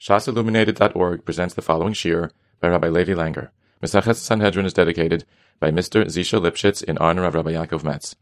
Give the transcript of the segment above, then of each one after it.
shasilluminated.org presents the following shir by Rabbi Levi Langer. Mesechet Sanhedrin is dedicated by Mr. Zisha Lipschitz in honor of Rabbi Yaakov Metz.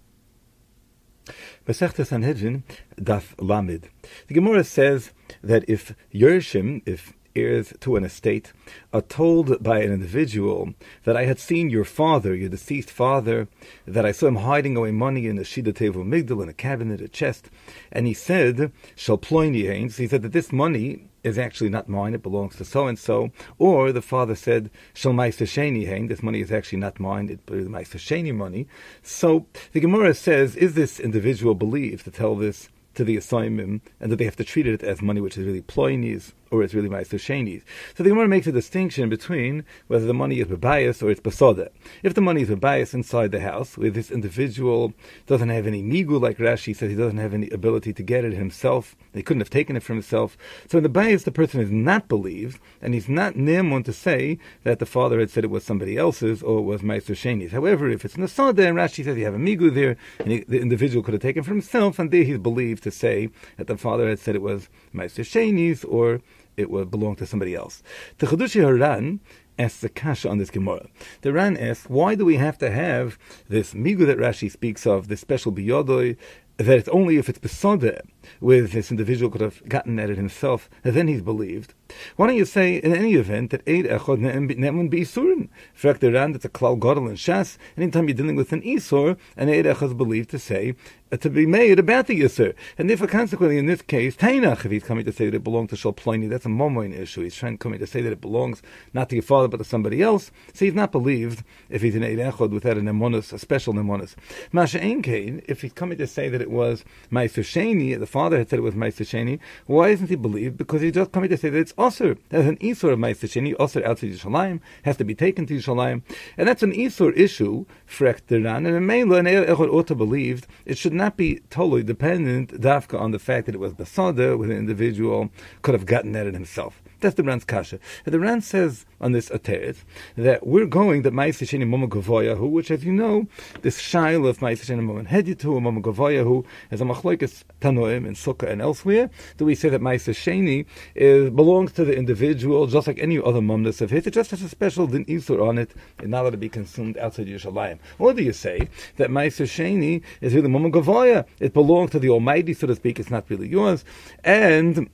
Mesechet Sanhedrin, Daf Lamed. The Gemara says that if Yershim, if heirs to an estate, are told by an individual that I had seen your father, your deceased father, that I saw him hiding away money in a shida tevel migdal, in a cabinet, a chest, and he said, Shal ploini hains, he said that this money is actually not mine, it belongs to so-and-so, or the father said, Shal ma'aser sheni hain, this money is actually not mine, it is ma'aser sheni money. So the Gemara says, is this individual believed to tell this to the assignment, and that they have to treat it as money which is really ploinis, or it's really ma'aser shenis. So the Gemara makes a distinction between whether the money is bebayis or it's besoda. If the money is bebayis inside the house, where this individual doesn't have any nigu, like Rashi says, he doesn't have any ability to get it himself, he couldn't have taken it from himself. So in the bayis, the person is not believed, and he's not ne'emun to say that the father had said it was somebody else's, or it was ma'aser shenis. However, if it's nasada, and Rashi says you have a nigu there, and the individual could have taken it from himself, and there he's believed to say that the father had said it was ma'aser shenis, or it would belong to somebody else. The Chedushi Haran asks a kasha on this Gemara. The Ran asks, why do we have to have this migu that Rashi speaks of, this special biyodoi, that it's only if it's besodeh, where this individual could have gotten at it himself, and then he's believed. Why don't you say, in any event, that Eid Echod Ne'emun B'Isurin? Frak the Ran, that's a klal gadol and shas. Anytime you're dealing with an Isur, an Eid Echod is believed to say, to be made about the Isur. And therefore, consequently, in this case, Tainach, if he's coming to say that it belongs to Shal Pliny, that's a momoin issue. He's coming to say that it belongs not to your father, but to somebody else. So he's not believed if he's an Eid Echod without a Nemonis, a special Nemonis. Masha Ein Kain, if he's coming to say that it was Ma'aser Sheni, the father had said it was Ma'aser Sheni, why isn't he believed? Because he's just coming to say that it's Osir. There's an Isur of Ma'aser Sheni, Osir outside Yerushalayim, has to be taken to Yerushalayim. And that's an Isur issue, Frek Deran, and in Meila, an Eid Echod ought to believe it should not be totally dependent, dafka, on the fact that it was Basada, where the individual could have gotten at it himself. That's the Ran's kasha. And the Ran says on this ateret that we're going that Ma'aser Sheni Mama Gavoyahu, which, as you know, this shail of Ma'aser Sheni Mama Heditu, Mama Gavoyahu, as a machlokes Tanoim in Sukkah and elsewhere, do we say that Ma'aser Sheni belongs to the individual, just like any other mamnas of his? It just has a special din isur on it, and not allowed to be consumed outside Yerushalayim. Or do you say that Ma'aser Sheni is really Mama Gavoya? It belongs to the Almighty, so to speak. It's not really yours, and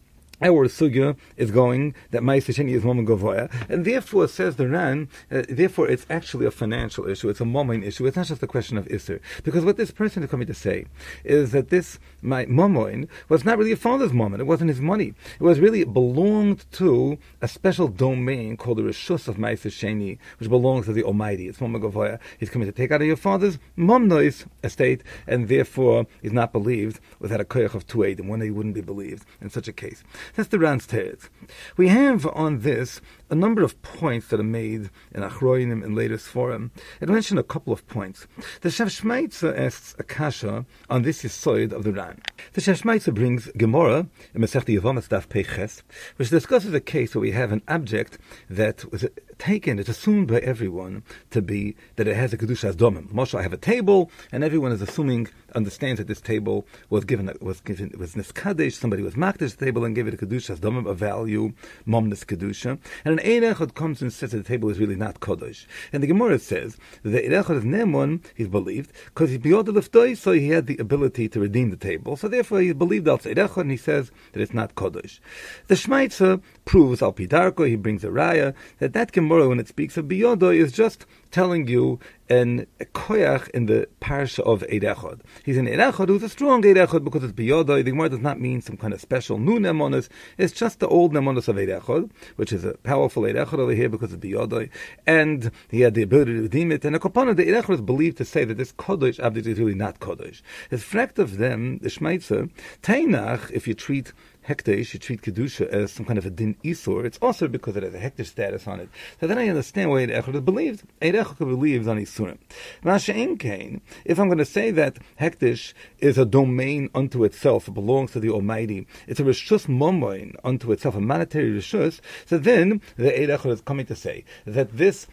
our sugya is going that Ma'aser Sheni is Mama Gavoya, and therefore, says the Ran, therefore it's actually a financial issue, it's a momoin issue, it's not just a question of Isser. Because what this person is coming to say is that this momoin was not really a father's momoin, it wasn't his money. It was really, it belonged to a special domain called the Rishus of Ma'aser Sheni, which belongs to the Almighty. It's Mama Gavoya. He's coming to take out of your father's momnois estate, and therefore is not believed without a koyach of 2 eidim, when he wouldn't be believed in such a case. That's the Ran's teretz. We have on this a number of points that are made in Achroinim and later Sforim. I mention a couple of points. The Shashmaitza asks a kasha on this yisoid of the Ran. The Shashmaitza brings Gemara in Masechta Yevamos Daf Peiches, which discusses a case where we have an object that was taken, it's assumed by everyone to be that it has a kedusha domim. Moshe, I have a table, and everyone is assuming, understands that this table was niskadesh, somebody was makdash the table and gave it a kedusha domim, a value, momnus kedusha. And an Eid Echad comes and says that the table is really not kodesh. And the Gemara says that the Eid Echad is nemon, he's believed, because he's beyond the liftoi, so he had the ability to redeem the table. So therefore he believed al Eid Echad, and he says that it's not kodesh. The Shmaitza proves al pidarko, he brings a raya, that Gemara, when it speaks of biyodo, is just telling you a koyach in the parsha of Eid Echad. He's an Eid Echad who's a strong Eid Echad because it's biyodo. The Gemara does not mean some kind of special new nemonis. It's just the old nemonis of Eid Echad, which is a powerful Eid Echad over here because it's biyodo, and he had the ability to redeem it. And a kopana, the Eid Echad is believed to say that this kodesh object is really not kodesh. It's fract of them, the Shmaitzer, Tainach, if you treat Hekdesh, you treat Kedusha as some kind of a din isur, it's also because it has a Hekdesh status on it. So then I understand why Eid Echad is believed. Eid Echad believes on Isurim. Masha Ein Kain, if I'm going to say that Hekdesh is a domain unto itself, it belongs to the Almighty, it's a Rishus Momoin unto itself, a monetary Rishus, so then the Eid Echad is coming to say that this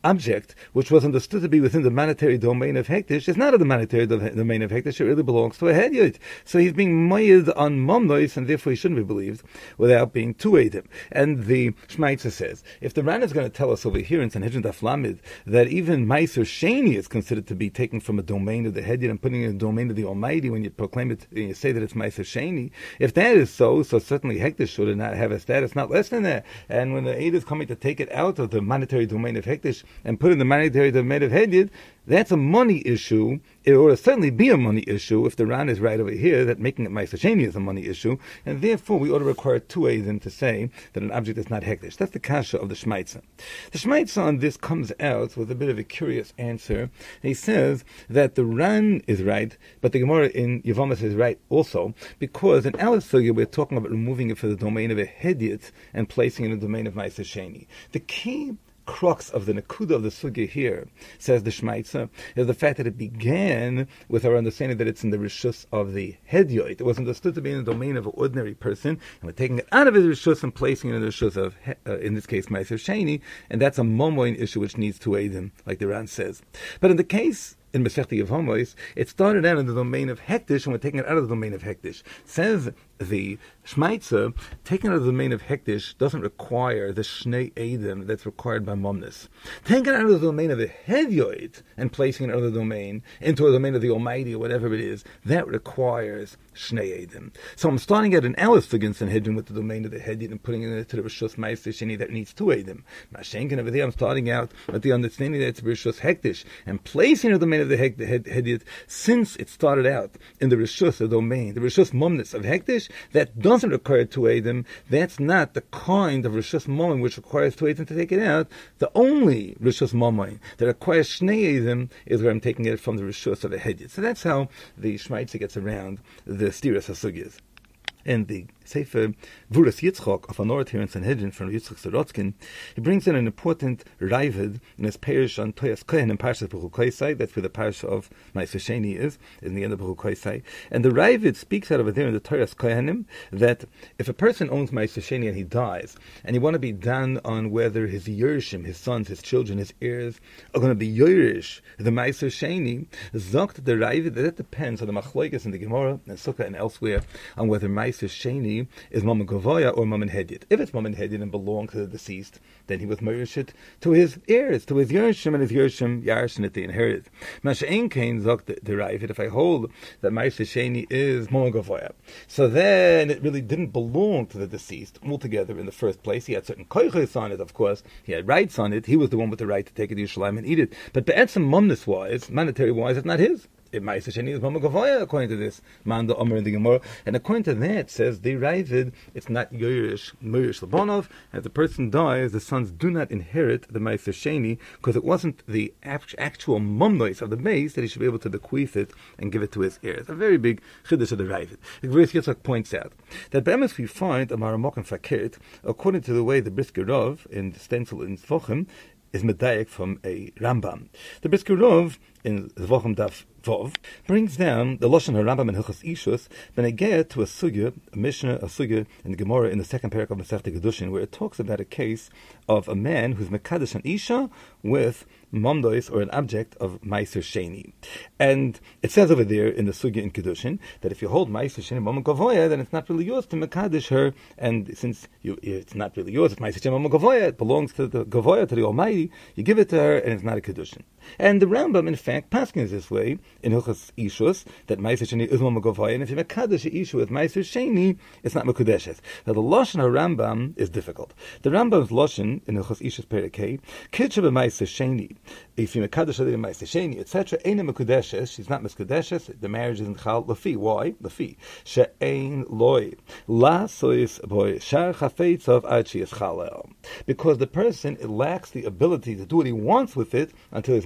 object which was understood to be within the monetary domain of Hektish is not in the monetary domain of Hektish, it really belongs to a Hedyot. So he's being mayed on Momnois, and therefore he shouldn't be believed without being Tuedim. And the Shmaitzer says, if the Ran is going to tell us over here in Sanhedrin Daf Lamed that even Meiser Sheni is considered to be taken from a domain of the Hedyot and putting it in the domain of the Almighty when you proclaim it and you say that it's Meiser Sheni, if that is so certainly Hektish should not have a status not less than that. And when the aid is coming to take it out of the monetary domain of Hektish and put it in the monetary domain of Hedyot, that's a money issue. It ought to certainly be a money issue if the Ran is right over here that making it Meiser Sheni is a money issue, and therefore we ought to require two Eidim to say that an object is not Hektish. That's the kasha of the Shmaitzer. The Shmaitzer on this comes out with a bit of a curious answer. He says that the Ran is right, but the Gemara in Yevamos is right also, because in our sugya we're talking about removing it from the domain of a Hedyot and placing it in the domain of Meiser Sheni. The key crux of the Nakuda of the Sugya here, says the Shmaitzer, is the fact that it began with our understanding that it's in the Rishus of the Hedyot. It was understood to be in the domain of an ordinary person, and we're taking it out of his Rishus and placing it in the Rishus of, in this case, Meiser Sheni, and that's a Momoin issue which needs to aid him, like the Ran says. But in the case in Masechta Yevamos, it started out in the domain of Hektish, and we're taking it out of the domain of Hektish. Says the Shmaitzer, taking it out of the domain of Hektish doesn't require the Shnei Eidim that's required by Momnus. Taking it out of the domain of the Hedyot and placing it out of the domain into a domain of the Almighty or whatever it is, that requires Shnei Eidim. So I'm starting at an Alice against Sanhedrin with the domain of the Hedyot and putting it into the Rishus Meiser Sheni that needs two Eidim. Mashenkin over there, I'm starting out with the understanding that it's Rishus Hektish and placing it in the domain of the Hedyot, since it started out in the Rishus, the domain, the Rishus Momnus of Hektish, that doesn't require two Eidim. That's not the kind of Rishus Momon which requires two Eidim to take it out. The only Rishus Momon that requires Shnei Eidim is where I'm taking it from the Rishus of a Hedyot. So that's how the Shmaitzer gets around the Stiras HaSugyas. And the Sefer Vuras Yitzchok of Anorat here in Sanhedrin from Yitzchok Sorotzkin, he brings in an important Ravid in his parish on Toyas Kohen in Parshas Bechukoisai. That's where the parish of Meiser Sheni is, in the end of Bechukoisai. And the Ravid speaks out over there in the Toyas Kohenim that if a person owns Meiser Sheni and he dies, and you want to be done on whether his Yershim, his sons, his children, his heirs, are going to be Yerish, the Meiser Sheni, Zokt the Ravid, that depends on the Machloikas in the Gemara and Sukkah and elsewhere on whether Meiser Sheni is Mammon Gavoya or Mammon Hedyot. If it's Mammon Hedyot and belonged to the deceased, then he was Merishit to his heirs, to his Yershim, and his Yershim Yarshin it they inherited. Masha'en Kain Zok derived if I hold that Meiser Sheni is Mammon Gavoya. So then it really didn't belong to the deceased altogether in the first place. He had certain koiches on it, of course. He had rights on it. He was the one with the right to take it to Yerushalayim and eat it. But be'etzem momnus wise, monetary wise, it's not his. It Meiser Sheni is Mammon Gavoya, according to this Manda Omer in the Gemara, and according to that says the Ravid, it's not Yerish Murish Labonov. If the person dies, the sons do not inherit the Meiser Sheni because it wasn't the actual momnois of the base that he should be able to bequeath it and give it to his heirs. A very big chiddush of the Ravid. The Gvurus Yitzchak points out that Be'emes we find a Maramok and Fakert, according to the way the Brisker Rov in the stencil in Zvochem is medayek from a Rambam. The Brisker Rov in Zvochem Daf Vov brings down the Lashon HaRambam and Hilchos Ishus benegea to a sugya, a Mishnah, a sugya in the Gemara in the second parak of Masechta Kedushin, where it talks about a case of a man who's mekadosh an isha with momdois or an object of Meiser Sheni. And it says over there in the sugya in Kedushin that if you hold Meiser Sheni Mammon Gavoya, then it's not really yours to mekadosh her, and since it's not really yours, it's Meiser Sheni Mammon Gavoya, it belongs to the Gavoya, to the Almighty, you give it to her, and it's not a Kedushin. And the Rambam, in fact, paskins this way in Hilchos Ishus that Meiser Sheni is Mammon Gavoya, and if you mekadosh an isha with Meiser Sheni, it's not mekudeshes. Now the Lashon HaRambam is difficult. The Rambam's Lashon in Hilchos Ishus Perikei, Kitcha b'Meiser Sheni, if you mekadosh her in Meiser Sheni, etc., ain't mekudeshes. She's not mekudeshes. The marriage isn't chal lafi. Why? Lafi she'ain loy la sois boy shar chafetzov ad she is chalel, because the person lacks the ability to do what he wants with it until he's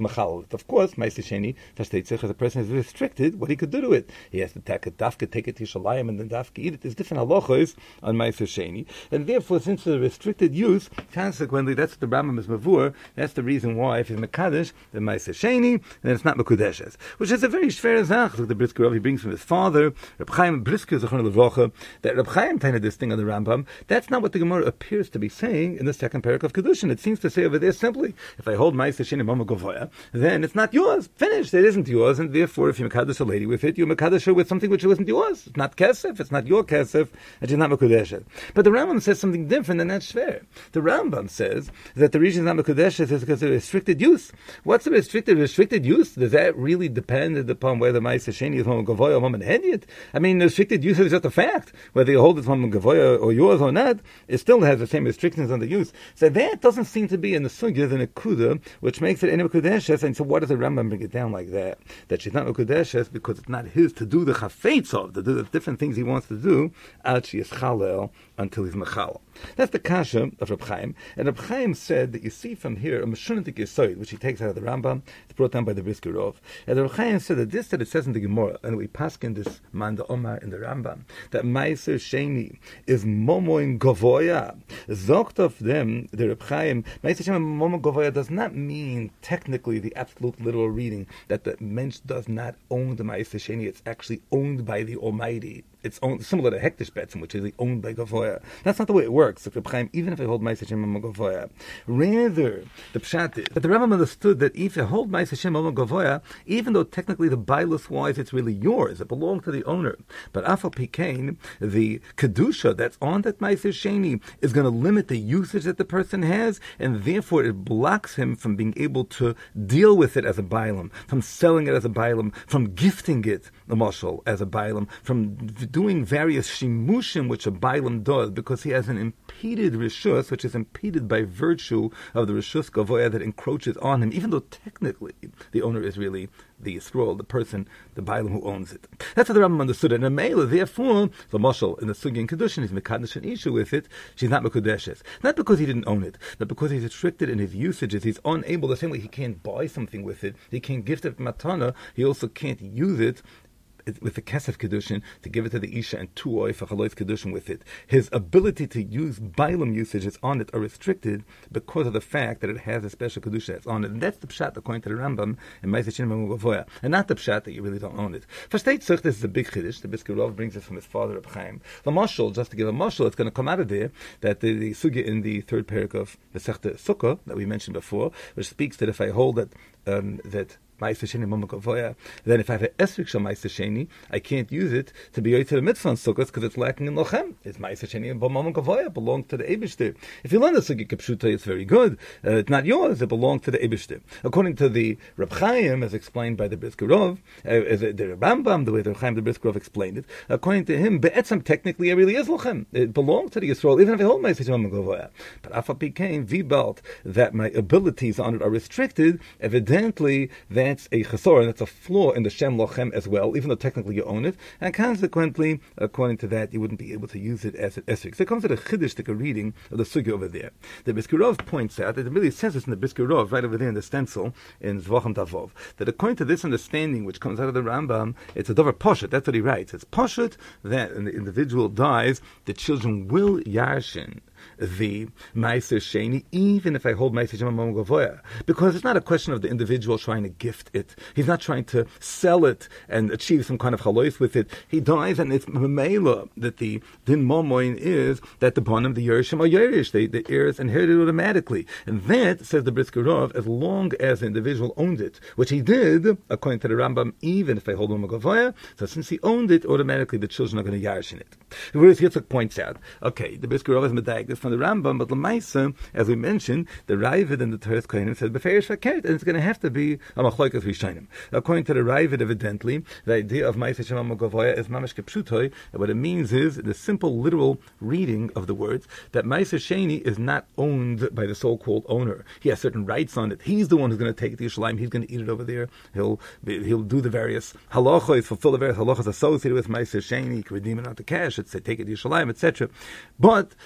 machal. Of course, Ma'aser Sheni versteht sich as a person is restricted what he could do to it. He has to take it to Shalayim and then dafka eat it. There's different halachos on Ma'aser Sheni, and therefore, since it's a restricted use, consequently, that's what the Rambam is mavur. That's the reason why if he's mekadesh the Ma'aser Sheni, then it's not mekudeshes, which is a very shver zach. Look, the Brisker Rav, he brings from his father, Reb Chaim Brisker Zechron Levrocha, that Reb Chaim tainted this thing on the Rambam. That's not what the Gemara appears to be saying in the second parak of Kedushin. It seems to say over there simply, if I hold Ma'aser Sheni Mama Govoya, then it's not yours. Finished. It isn't yours, and therefore, if you mekadesh a lady with it, you mekadesh her with something which wasn't yours. It's not kesef. It's not your kesef, and she's not mekudeshes. But the Rambam says something different, and that's fair. The Rambam says that the reason it's not mekudeshes is because of restricted use. What's the restricted use? Does that really depend upon whether Ma'aser Sheni is Mama Govoya or Mama Hedyot? I mean, restricted use is just a fact. Whether you hold it Mama Govoya or yours or not, it still has the same restrictions on the use. So that doesn't seem to be in the sugya the nekuda, which makes it in mekudeshes. And so, what does the Rambam bring it down like that? That she's not mekudeshes because it's not his to do the chafetz of, to do the different things he wants to do, ad she is chalel, until he's mechal. That's the kasha of Reb Chaim. And Reb Chaim said that you see from here a meshunentik yisoid, which he takes out of the Rambam. It's brought down by the Brisker Rav. And Reb Chaim said that this that it says in the Gemara, and we paskin this Manda Omar in the Rambam, that Ma'aser Sheni is momoin govoya. Zokt of them, the Reb Chaim, Ma'aser Sheni momoin govoya does not mean technically the absolute literal reading that the mensch does not own the Ma'aser Sheni. It's actually owned by the Almighty. It's owned, similar to Hektish Betzim, which is owned by Gavoya. That's not the way it works. Even if I hold Ma'aser Sheni Gavoya, rather the pshat is that the Rambam understood that if you hold Ma'aser Sheni Gavoya, even though technically the bailus wise it's really yours, it belongs to the owner, but afal pikein, the kedusha that's on that Ma'aser Sheni is going to limit the usage that the person has, and therefore it blocks him from being able to deal with it as a bailam, from selling it as a bailam, from gifting it the mashal as a bailam, from doing various shimushim which a bailam does, because he has an impeded rishus, which is impeded by virtue of the rishus gavoya that encroaches on him, even though technically the owner is really the Yisrael, the person, the bailam who owns it. That's how the Rambam understood it. And Mela, therefore, the mashal in the sugi and kedushin, he's mekadesh an issue with it. She's not mekudeshes, not because he didn't own it, but because he's restricted in his usages. He's unable. The same way he can't buy something with it, he can't gift it matana. He also can't use it with the kesef kedushin to give it to the isha and two oy for chalois kedushin with it. His ability to use bailam usages on it are restricted because of the fact that it has a special kedusha that's on it, and that's the pshat according to the Rambam in Ma'aser Sheni Gavoya, and not the pshat that you really don't own it. For state such, this is a big chiddush. The Brisker Rav brings it from his father Reb Chaim. The mashal, just to give a mashal, it's going to come out of there that the sugya in the third parak of the Sechta Sukkah that we mentioned before, which speaks that if I hold that that Ma'aser Sheni Mama Gavoya, then if I have an esrik shel Ma'aser Sheni, I can't use it to be yoytze the mitzvah on Sukkot because it's lacking in lochem. It's Ma'aser Sheni and Mama Gavoya belongs to the Eibishter. If you learn the Sukkot Kipshuta, it's very good. It's not yours; it belongs to the Eibishter. According to the Reb Chaim, as explained by the Brisker Rav, the Rambam, the way the Reb Chaim the Brisker Rav explained it, according to him, be'etzam technically it really is lochem. It belongs to the Yisrael, even if I hold Ma'aser Sheni Mama Gavoya. But afal became vibalt that my abilities on it are restricted. Evidently, that's a chesor, and that's a flaw in the Shem Lochem as well, even though technically you own it, and consequently, according to that, you wouldn't be able to use it as an esrik. So it comes to the chiddush reading of the sugya over there. The Brisker Rav points out, that it really says this in the Brisker Rav, right over there in the stencil, in Zvachim Tavov, that according to this understanding, which comes out of the Rambam, it's a dover poshet, that's what he writes. It's poshet that when the individual dies, the children will yarshin the Ma'aser Sheni, even if I hold Ma'aser Sheni Mama Gavoya, because it's not a question of the individual trying to gift it. He's not trying to sell it and achieve some kind of chalois with it. He dies, and it's memela that the din momoin is that the bonim, the yerishim, are yerish. The heirs inherit it automatically, and that, says the Brisker Rav, as long as the individual owned it, which he did, according to the Rambam, even if I hold Mama Gavoya. So since he owned it, automatically the children are going to yarish in it. Whereas Yitzchak points out, okay, the Brisker Rav is medayik this from the Rambam, but Lamaisa, as we mentioned, the Ravid and the Teres Kohanim said beferish fakert, and it's going to have to be a machlokas rishonim. According to the Ravid, evidently, the idea of Ma'aser Sheni Mama Gavoya is mamash kepshutoy. What it means is the simple literal reading of the words that Ma'aser Sheni is not owned by the so-called owner. He has certain rights on it. He's the one who's going to take it to Yerushalayim. He's going to eat it over there. He'll do the various halachos, fulfill the various halachos associated with Ma'aser Sheni. He can redeem it out to cash. It's say take it to Yerushalayim, etc. But he doesn't really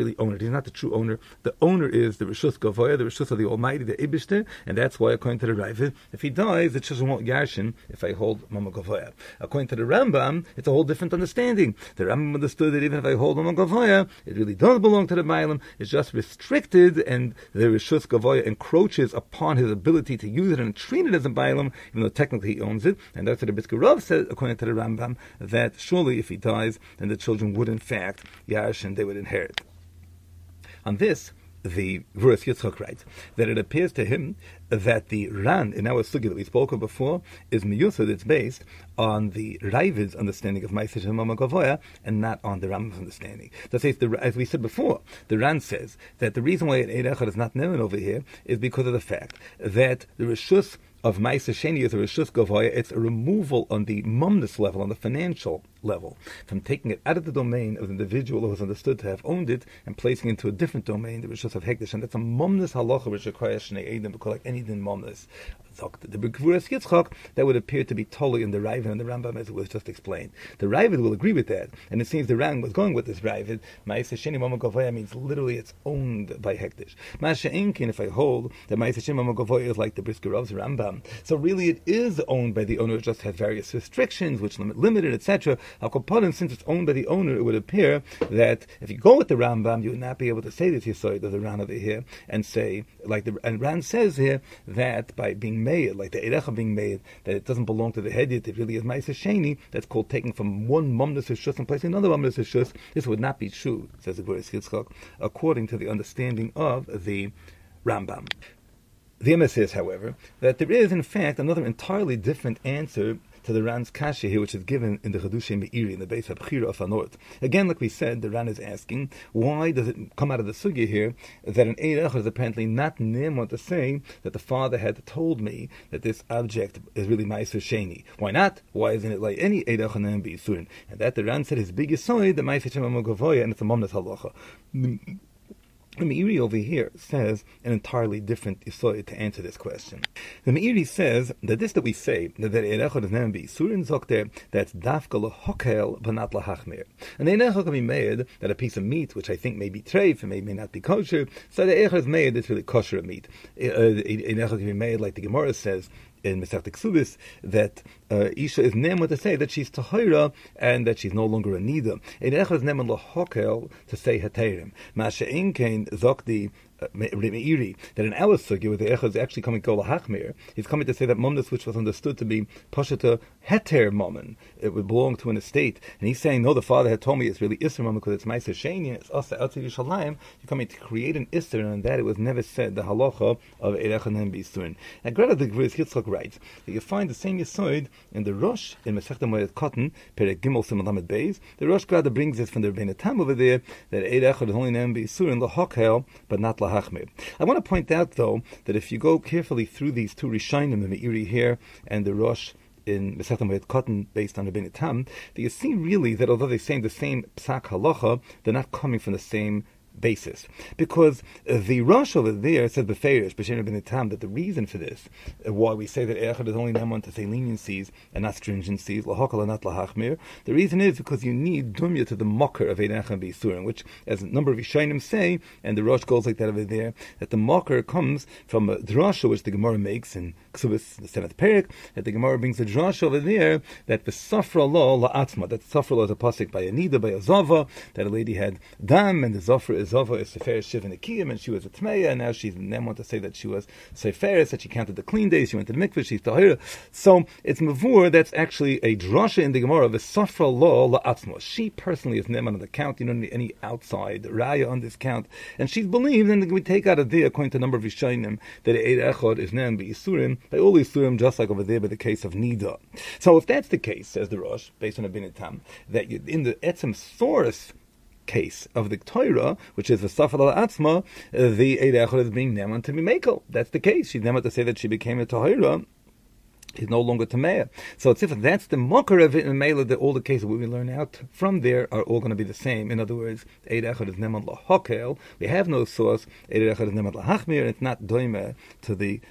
really own it. He's not the true owner. The owner is the Rishus Gavoya, the Rishus of the Almighty, the Ibishter, and that's why, according to the Ravid, if he dies, the children won't Yarshin if I hold Mama Gavoya. According to the Rambam, it's a whole different understanding. The Rambam understood that even if I hold Mama Gavoya, it really does belong to the Bailam. It's just restricted, and the Rishus Gavoya encroaches upon his ability to use it and treat it as a Bailam, even though technically he owns it. And that's what the Brisker Rav said, according to the Rambam, that surely if he dies, then the children would in fact Yash and they would inherit. On this, the Gvuras Yitzchak writes that it appears to him that the Ran in our sugya that we spoke of before is miyusad. It's based on the Ravid's understanding of Ma'aseh Shel Mama Gavoya and not on the Rambam's understanding. That says, as we said before, the Ran says that the reason why Eid Echad is not known over here is because of the fact that the Rishus of Ma'aseh Sheni is a Rishus Gavoya. It's a removal on the mumnus level, on the financial level, from taking it out of the domain of the individual who is understood to have owned it and placing it into a different domain, the Rishus of Hekdesh, and that's a mumnus halacha which requires Shnei Eidim, because like any din mumnus. The Gvuras Yitzchak, that would appear to be totally in the Ravid and the Rambam, as it was just explained. The Ravid will agree with that, and it seems the Ran was going with this Ravid. Ma'aseh Sheni Mama Gavoya means literally it's owned by Hekdesh. Masha Inkin, if I hold that Ma'aseh Sheni Mama Gavoya is like the Brisker Rav's Rambam, so really it is owned by the owner. It just has various restrictions which limit it, etc. Since it's owned by the owner, it would appear that if you go with the Rambam, you would not be able to say this Yisoid of the Ran over here and say, and Ran says here that by being made, like the Erecha being made, that it doesn't belong to the Hedit, it really is Ma'aseh Sheni, that's called taking from one Mumnus Hishus and placing another Mumnus Hishus. This would not be true, says the Gvuras Yitzchak, according to the understanding of the Rambam. The Emes says, however, that there is in fact another entirely different answer to the Ran's kasha here, which is given in the Chedushei Meiri, in the base of Bechira of Anort. Again, like we said, the Ran is asking, why does it come out of the sugya here that an Eid Echad is apparently not ne'emon to say that the father had told me that this object is really Ma'aseh Sheni? Why not? Why isn't it like any Eid Echad ne'em b'Yisurin? And that the Ran said his biggest side, the Ma'aseh Sheni Mama Gavoya, and it's a Mamnas Halacha. The Meiri over here says an entirely different Yisoid to answer this question. The Meiri says that this that we say, that Eid Echad is ne'em b'Yisurin Zokter, that's dafka lehokel but not lahachmir. And Eid Echad can be made that a piece of meat, which I think may be treif and may not be kosher, so the Eid Echad is made it's really kosher meat. Eid Echad can be made, like the Gemara says, in Masechta Ksubis, that Isha is ne'emon to say that she's tahira and that she's no longer a nida. Eid Echad is ne'emon lahokel to say heterim. Masha inkein zokdi Meiri, that in our sugya, where the Echad is actually coming to lahachmir, he's coming to say that mumnus, which was understood to be pashata heter mammon, it would belong to an estate, and he's saying, no, the father had told me it's really Isser mammon because it's Ma'aseh Sheni and it's Asa Eltziv Yishalayim. You're coming to create an Isser, and that it was never said the halacha of Eid Echad ne'em b'Yisurin. And Greta the Gvuras Yitzchak writes that you find the same Yisoid in the Rosh in Masechta Moed Katan Perek Gimel Simon Lamed Beis. The Rosh Greta brings this from the Rebbeinu Tam over there that Eid Echad is only ne'em b'Yisurin lahokel but not lahachmir. I want to point out though that if you go carefully through these two Rishonim, the Meiri here and the Rosh in Masechta Moed Katan based on Rebbeinu Tam, that you see really that although they're saying the same psak halacha, they're not coming from the same basis. Because the Rosh over there says Beferish, B'Shem Rebbeinu Tam, that the reason for this, why we say that Echad is only ne'emon to say leniencies and not stringencies, lahakal and not lahachmir, the reason is because you need dumya to the mocker of Eid Echad b'Yisurin, which, as a number of Yishayim say, and the Rosh goes like that over there, that the mocker comes from a drasha which the Gemara makes in Ksubis, the 7th Perek, that the Gemara brings a drasha over there, that the Safra law la'atzma, that Safra law is a pasuk by a nida, by a zava, that a lady had dam, and the Zafra is Zava is Sefer Shiv and Akiyim, and she was a Tmeya, and now she's then want to say that she was Seferis, that she counted the clean days, she went to the mikveh, she's Tahira. So it's Mavur, that's actually a drasha in the Gemara of a Safra law la'atzma. She personally is Neman on the count, you don't need any outside Raya on this count, and she's believed, and we take out of there, according to a number of Yishayim, that Eid Echad is Ne'em b'Yisurim, by all Yisurim, just like over there by the case of Nida. So if that's the case, says the Rosh, based on Rebbeinu Tam, that in the Etzem source case of the Torah, which is the Safar al-Atzma, the Eid Echad is being Neman to be Mekel. That's the case. She's Neman to say that she became a Torah. He's no longer Tameya. So it's if that's the mocker of it in Mela, that all the cases we learn out from there are all going to be the same. In other words, Eid Echad is Neman lahokel. We have no source. Eid Echad is Neman lahachmir, and it's not doime to the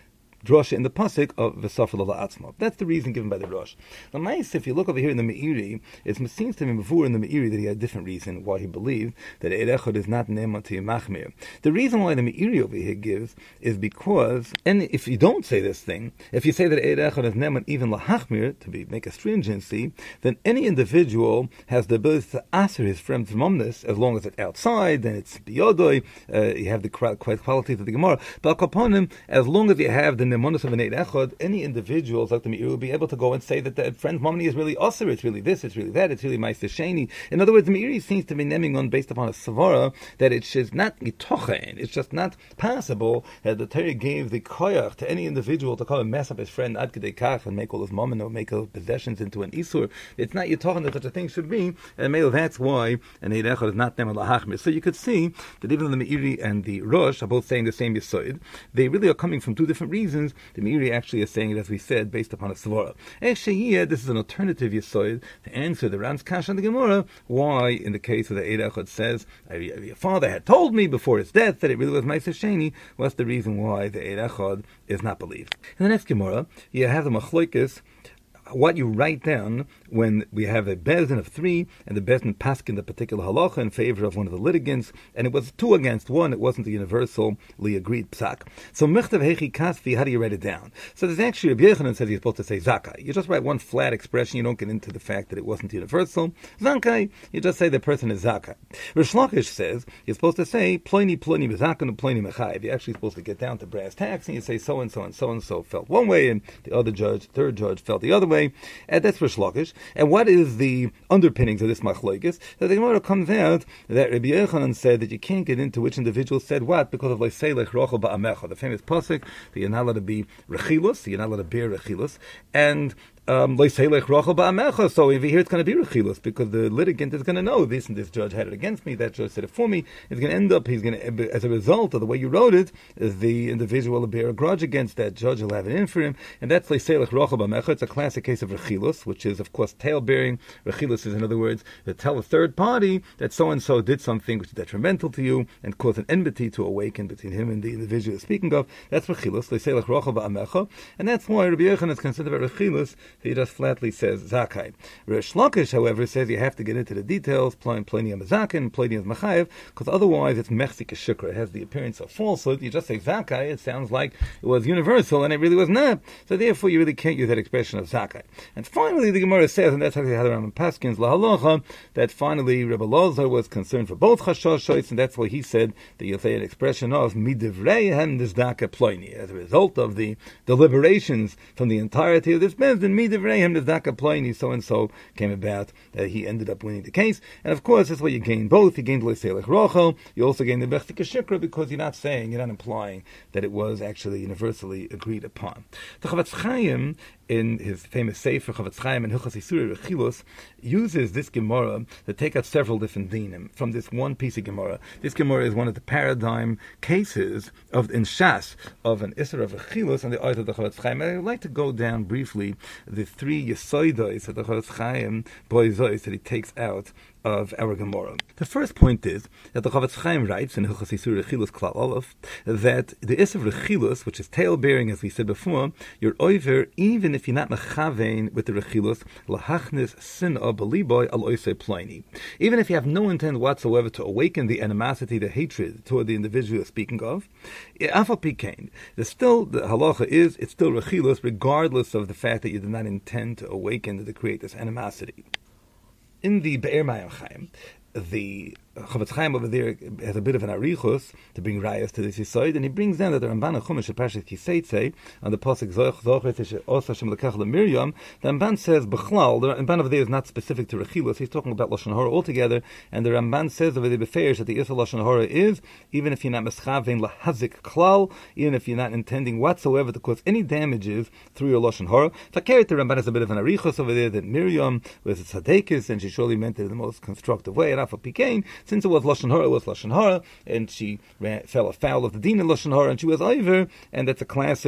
drasha in the pasuk of v'safel la'atzmo. That's the reason given by the Rosh. Now, nice, if you look over here in the Meiri, it seems to me before in the Meiri that he had a different reason why he believed that Eid Echad is not ne'eman to Machmir. The reason why the Meiri over here gives is because, and if you don't say this thing, if you say that Eid Echad is ne'eman even lahachmir, to make a stringency, then any individual has the ability to answer his friend's momness as long as it's outside, then it's biyodoi, you have the qualities of the Gemara. But kaponim, as long as you have the nemonis of an Eid Echad, any individuals like the Meiri will be able to go and say that the friend's momness is really osir, it's really this, it's really that, it's really ma'aser sheni. In other words, the Meiri seems to be naming on based upon a savara that it is not mitochen, it's just not possible that the Torah gave the koyach to any individual to come and mess up his friend ad kedei kach and make all his mammon or make all possessions into an isur. It's not yitochen that such a thing should be, and maybe that's why an Eid Echad is not ne'eman lahachmir. So you could see that even though the Meiri and the Rosh are both saying the same yesod, they really are coming from two different reasons. The Meiri actually is saying it, as we said, based upon a svara. Eshayia, this is an alternative yesod to answer the Ran's Kash on the Gemara, why in the case of the Eid Echad says, your father had told me before his death that it really was ma'aser sheni. What's the reason why the Eid Echad is not believed? In the next Gemara, you have the machlokes, what you write down when we have a bezdin of 3 and the bezdin paskin the particular halacha in favor of one of the litigants, and it was 2 against 1, it wasn't a universally agreed psak. So mechtav hechi kasfi, how do you write it down? So there's actually Rabbi Yochanan says you're supposed to say zakai. You just write one flat expression, you don't get into the fact that it wasn't universal. Zakai, you just say the person is zakai. Rish Lakish says you're supposed to say ploni mezakan and ploni mechayiv. You're actually supposed to get down to brass tacks and you say so and so and so and so felt one way and the other judge, third judge felt the other way. And that's Rish Lakish. And what is the underpinnings of this machlokes? That the Gemara comes out that Rabbi Yochanan said that you can't get into which individual said what because of Leiselech Rochel Ba'amecha, the famous pasuk that you're not allowed to be rechilus, you're not allowed to bear rechilus, and so if you hear it's going to be rechilus because the litigant is going to know this and this judge had it against me, that judge said it for me. It's going to end up, he's going to, as a result of the way you wrote it, the individual will bear a grudge against that judge, will have it in for him, and that's leiselech rochel b'amecha. It's a classic case of rechilus, which is of course tail bearing. Rechilus is, in other words, to tell a third party that so and so did something which is detrimental to you and cause an enmity to awaken between him and the individual you're speaking of. That's rechilus, leiselech rochel b'amecha, and that's why Rabbi Yochanan is considered rechilus. He just flatly says zakai. Rish Lakish, however, says you have to get into the details, plenty of mazakin, plenty of machayev, because otherwise it's mechzik shukra. It has the appearance of falsehood. You just say zakai, it sounds like it was universal, and it really was not. So therefore, you really can't use that expression of zakai. And finally, the Gemara says, and that's actually how the Rambam Paskins lahalacha, that finally Rebbe Lazar was concerned for both chashoshois, and that's why he said that you'll say an expression of midivreihem nizdaka ploini. As a result of the deliberations from the entirety of this bezdin, midivreihem nizdaka ploini, so and so came about that he ended up winning the case. And of course, that's why you gain both. You gained leiselech rochel. You also gained the bechtika shikra because you're not implying that it was actually universally agreed upon. The Chavetz Chaim, in his famous Sefer Chavetz Chaim and Hilchos Isurei Rechilus, uses this Gemara to take out several different dinim from this one piece of Gemara. This Gemara is one of the paradigm cases in Shas of an Isser of Rechilus on the art of the Chavetz Chaim. And I'd like to go down briefly the 3 yesoidos that the Chavetz Chaim boizois that he takes out of our Gemara. The first point is that the Chavetz Chaim writes in Hilchos Isurei Rechilus Klal Aleph that the Isser of Rechilus, which is tail bearing, as we said before, you're over even if you're not mechavein with the Rechilus lahachnis sinah beliboy al oisei ploni. Even if you have no intent whatsoever to awaken the animosity, the hatred toward the individual you're speaking of, afal pikein, the halacha is it's still Rechilus regardless of the fact that you did not intend to awaken to create this animosity. In the Be'er Mayim Chaim, the Chavetz Chaim over there has a bit of an arichus to bring rayas to this yisoid, and he brings down that the Ramban Chumash Parshas Kiseitze on the pasuk Zoch Osa Shem Lekach LeMiriam. The Ramban says Bechlal. The Ramban over there is not specific to Rechilus. He's talking about lashon hara altogether, and the Ramban says over there beferish that the Isra lashon hara is even if you're not meschavein lahazik klal, even if you're not intending whatsoever to cause any damages through your lashon hara. Fakerit, the Ramban has a bit of an arichus over there that Miriam was a tzadekis, and she surely meant it in the most constructive way. And Afal Pikein, since it was lashon hara, it was lashon hara, and she fell afoul of the din in lashon hara, and she was over, and that's a classic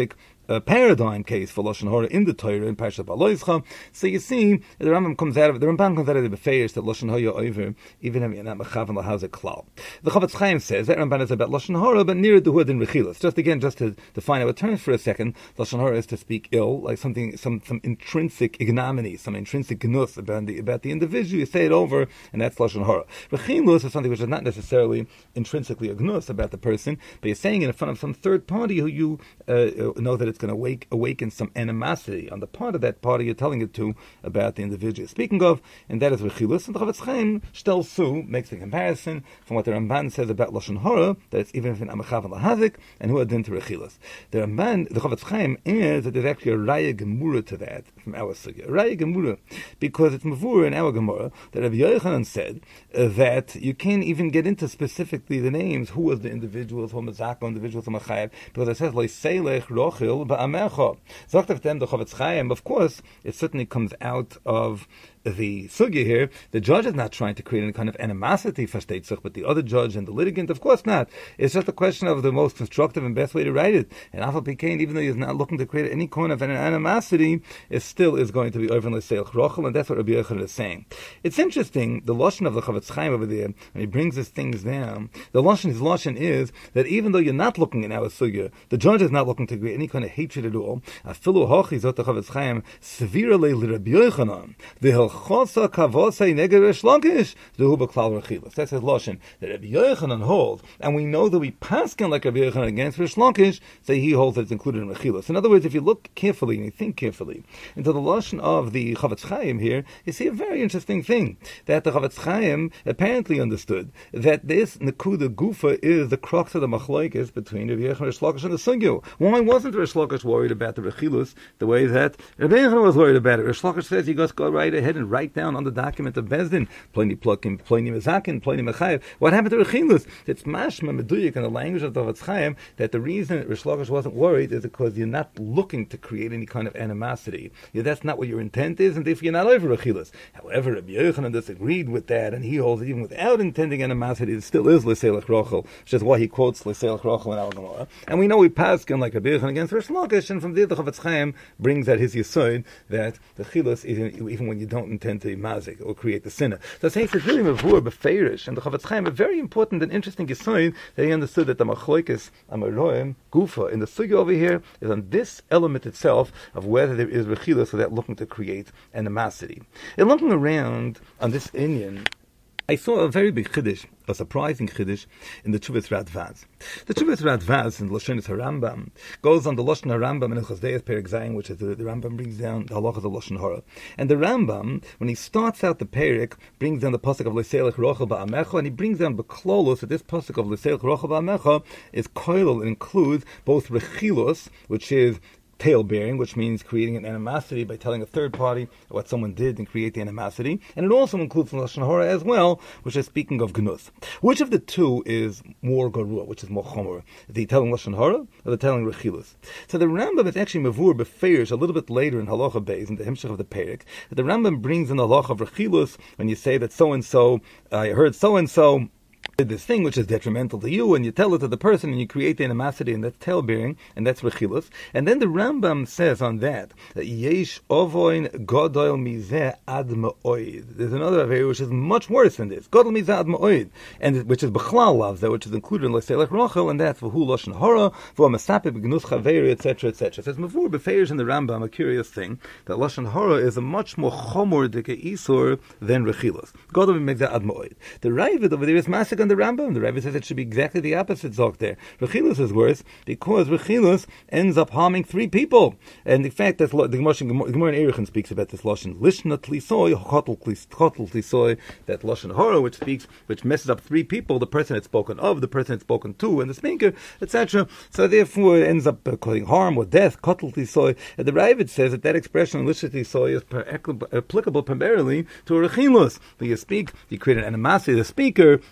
paradigm case for Lashon Hara in the Torah in Parashat Baloischa. So you see, the Ramban comes out of the Befeiros that Lashon Hara over, even if you're not mechavan lahazik klal. The Chofetz Chaim says that Ramban is about Lashon Hara, but nearer to Hud and Rechilas. Just to define our terms for a second, Lashon Hara is to speak ill, like some intrinsic ignominy, some intrinsic gnus about the individual. You say it over, and that's Lashon Hara. Rechilus is something which is not necessarily intrinsically a gnus about the person, but you're saying it in front of some third party who you know that it's going to awaken some animosity on the part of that party you're telling it to about the individual. Speaking of, and that is Rechilus, and the Chofetz Chaim Shtel Su makes the comparison from what the Ramban says about Lashon Hara, that it's even if an Amachav and Lahazik, and who are then to Rechilus. The Ramban, the Chofetz Chaim, adds that there's actually a Raya Gemura to that from our Sugya. Raya Gemura, because it's Mavur in our Gemara that Rabbi Yochanan said that you can't even get into specifically the names, who was the individuals, who Mazaka, individuals, who Machayev, because it says, Leiselech Rochil Ba'amecha. Zoktav Tem, the Chofetz Chaim, of course, it certainly comes out of the sugya here. The judge is not trying to create any kind of animosity for Steitzach, but the other judge and the litigant, of course not. It's just a question of the most constructive and best way to write it. And Afal Pikein, even though he's not looking to create any kind of an animosity, it still is going to be over Leiselech Rochel, and that's what Rabbi Yochanan is saying. It's interesting, the Lashon of the Chofetz Chaim over there, when he brings his things down, his Lashon is that even though you're not looking in our sugya, the judge is not looking to create any kind of hatred at all. Afilu hochi zot the Chofetz Chaim sevira le Rabbi Yochanan v'helchosa kavosei neged Reish Lakish zehu b'klal Rechilas. That's his Lashon that Rabbi Yochanan holds, and we know that we paskin like Rabbi Yochanan against Reish Lakish, so he holds that it's included in Rechilas. In other words, if you look carefully and you think carefully into the Lashon of the Chofetz Chaim here, you see a very interesting thing, that the Chofetz Chaim apparently understood that this Nekuda Gufa is the crux of the machlokes between Rabbi Yochanan, Reish Lakish, and the Sugya. Why wasn't Reish Lakish worried about the Rechilus the way that Rabbi Yochanan was worried about it? Reish Lakish says you just go right ahead and write down on the document of Bezdin, Pliny Plukim, Pliny Mezakin, Pliny Mechayev. What happened to Rechilus? It's mashma meduyik in the language of the Chofetz Chaim that the reason Reish Lakish wasn't worried is because you're not looking to create any kind of animosity. That's not what your intent is, and therefore you're not over Rechilus. However, Rabbi Yochanan disagreed with that, and he holds that even without intending animosity, it still is Leiselech Rochel, which is why he quotes Leiselech Rochel in our Gemara. And we know we paskin like Rabbi Yochanan against Reish Lakish, and from there the Chofetz Chaim brings out his yesod that the chilus, even when you don't intend to mazik or create the sinner. So it's really mavur befeirish, and the Chofetz Chaim a very important and interesting yesod that he understood that the machlokes amaroim gufa in the sugya over here is on this element itself of whether there is rechilus without looking to create animosity. And looking around on this inyan, I saw a very big chiddush, a surprising chiddush, in the Tshuvas Radvaz. The Tshuvas Radvaz in Lashon Harambam goes on the Lashon Harambam in Chosdeis Perek Zayin, which is the Rambam brings down the halachas of Lashon Hara. And the Rambam, when he starts out the Perek, brings down the pasuk of Leiselech Rochel Ba'amecha, and he brings down Beklolos that this pasuk of Leiselech Rochel Ba'amecha is koilel, it includes both Rechilos, which is tail-bearing, which means creating an animosity by telling a third party what someone did and create the animosity. And it also includes Lashon Hara as well, which is speaking of Gnus. Which of the two is more Garua, which is more Chomer? Is he telling Lashon Hara or the telling Rechilus? So the Rambam is actually Mavur Befeirs a little bit later in Halacha Beis, in the Hemshech of the Perek. The Rambam brings in the Halacha of Rechilus when you say that so-and-so, I heard so-and-so did this thing which is detrimental to you, and you tell it to the person, and you create the animosity, and that's tail-bearing, and that's rechilus. And then the Rambam says on that yesh ovoin godol mizeh ad ma'oid. There's another avera which is much worse than this, godol mizeh ad ma'oid, and which is b'chlal lavzeh, which is included in Leiselech Rochel, and that's v'hu lashon hara, v'hu masapeh b'gnus chaveri, etc., etc. So it's mavur b'feirs in the Rambam, a curious thing that lashon hara is a much more chomor dike isur than rechilus. Godol mizeh ad ma'oid. The Ravid over there is masik on the Rambam. The Rebbe says it should be exactly the opposite zok there. Rechilus is worse because Rechilus ends up harming three people. And in fact, that's the Gemara in Erechin speaks about this lashon lishna tlisoy, chotel tlisoy, that lashon hara which messes up three people: the person that's spoken of, the person that's spoken to, and the speaker, etc. So therefore, it ends up causing harm or death. Chotel tlisoy. And the Ravid says that expression lishna tlisoy is applicable primarily to a Rechilus. When you speak, you create an animosity. The speaker is doing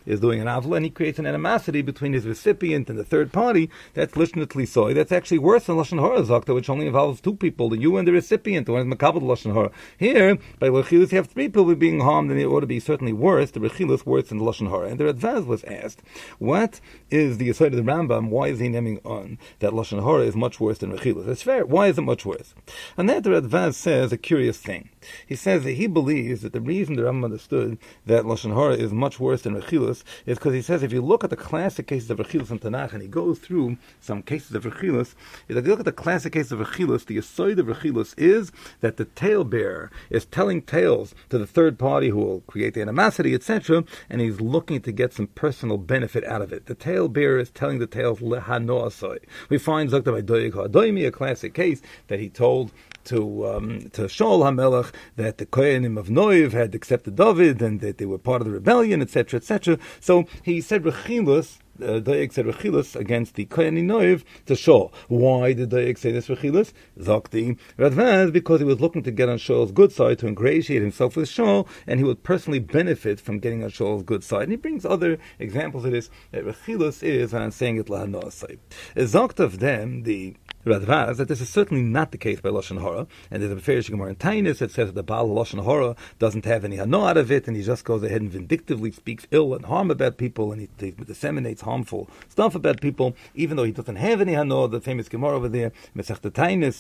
an avla, and he creates an animosity between his recipient and the third party. That's lishon tlisoy. That's actually worse than lashon hara zakta, which only involves two people, you and the recipient, the one is makabel lashon hara. Here, by rechilus, you have three people being harmed, and it ought to be certainly worse. The rechilus worse than the lashon hara. And the Radvaz was asked, what is the aside of the Rambam? Why is he naming on that lashon hara is much worse than rechilus? It's fair. Why is it much worse? And that the Radvaz says a curious thing. He says that he believes that the reason the Rambam understood that lashon hara is much worse than rechilus is because he says if you look at the classic cases of rechilus in Tanakh, and he goes through some cases of rechilus, if you look at the classic case of rechilus, the aside of rechilus is that the talebearer is telling tales to the third party who will create the animosity, etc., and he's looking to get some personal benefit out of it. The talebearer is telling the tales lehanoasoi. We find Zakta by Doeg HaDoimi, a classic case that he told to Shaul HaMelech that the Kohanim of Noiv had accepted David and that they were part of the rebellion, etc., etc. So he said rechilus. Doeg said rechilus against the Kohen Noiv to Shaul. Why did Doeg say this rechilus? Zakti Radvaz, because he was looking to get on Shaul's good side, to ingratiate himself with Shaul, and he would personally benefit from getting on Shaul's good side. And he brings other examples of this, that rechilus is, and I'm saying it lahanosai. Zakt of them, the Radvaz, that this is certainly not the case by lashon hara, and there's a Beferish Gemara in Tainus that says that the Baal lashon hara doesn't have any hano out of it, and he just goes ahead and vindictively speaks ill and harm about people, and he disseminates harmful stuff about people, even though he doesn't have any hano. The famous Gemara over there, Masechta Tainus,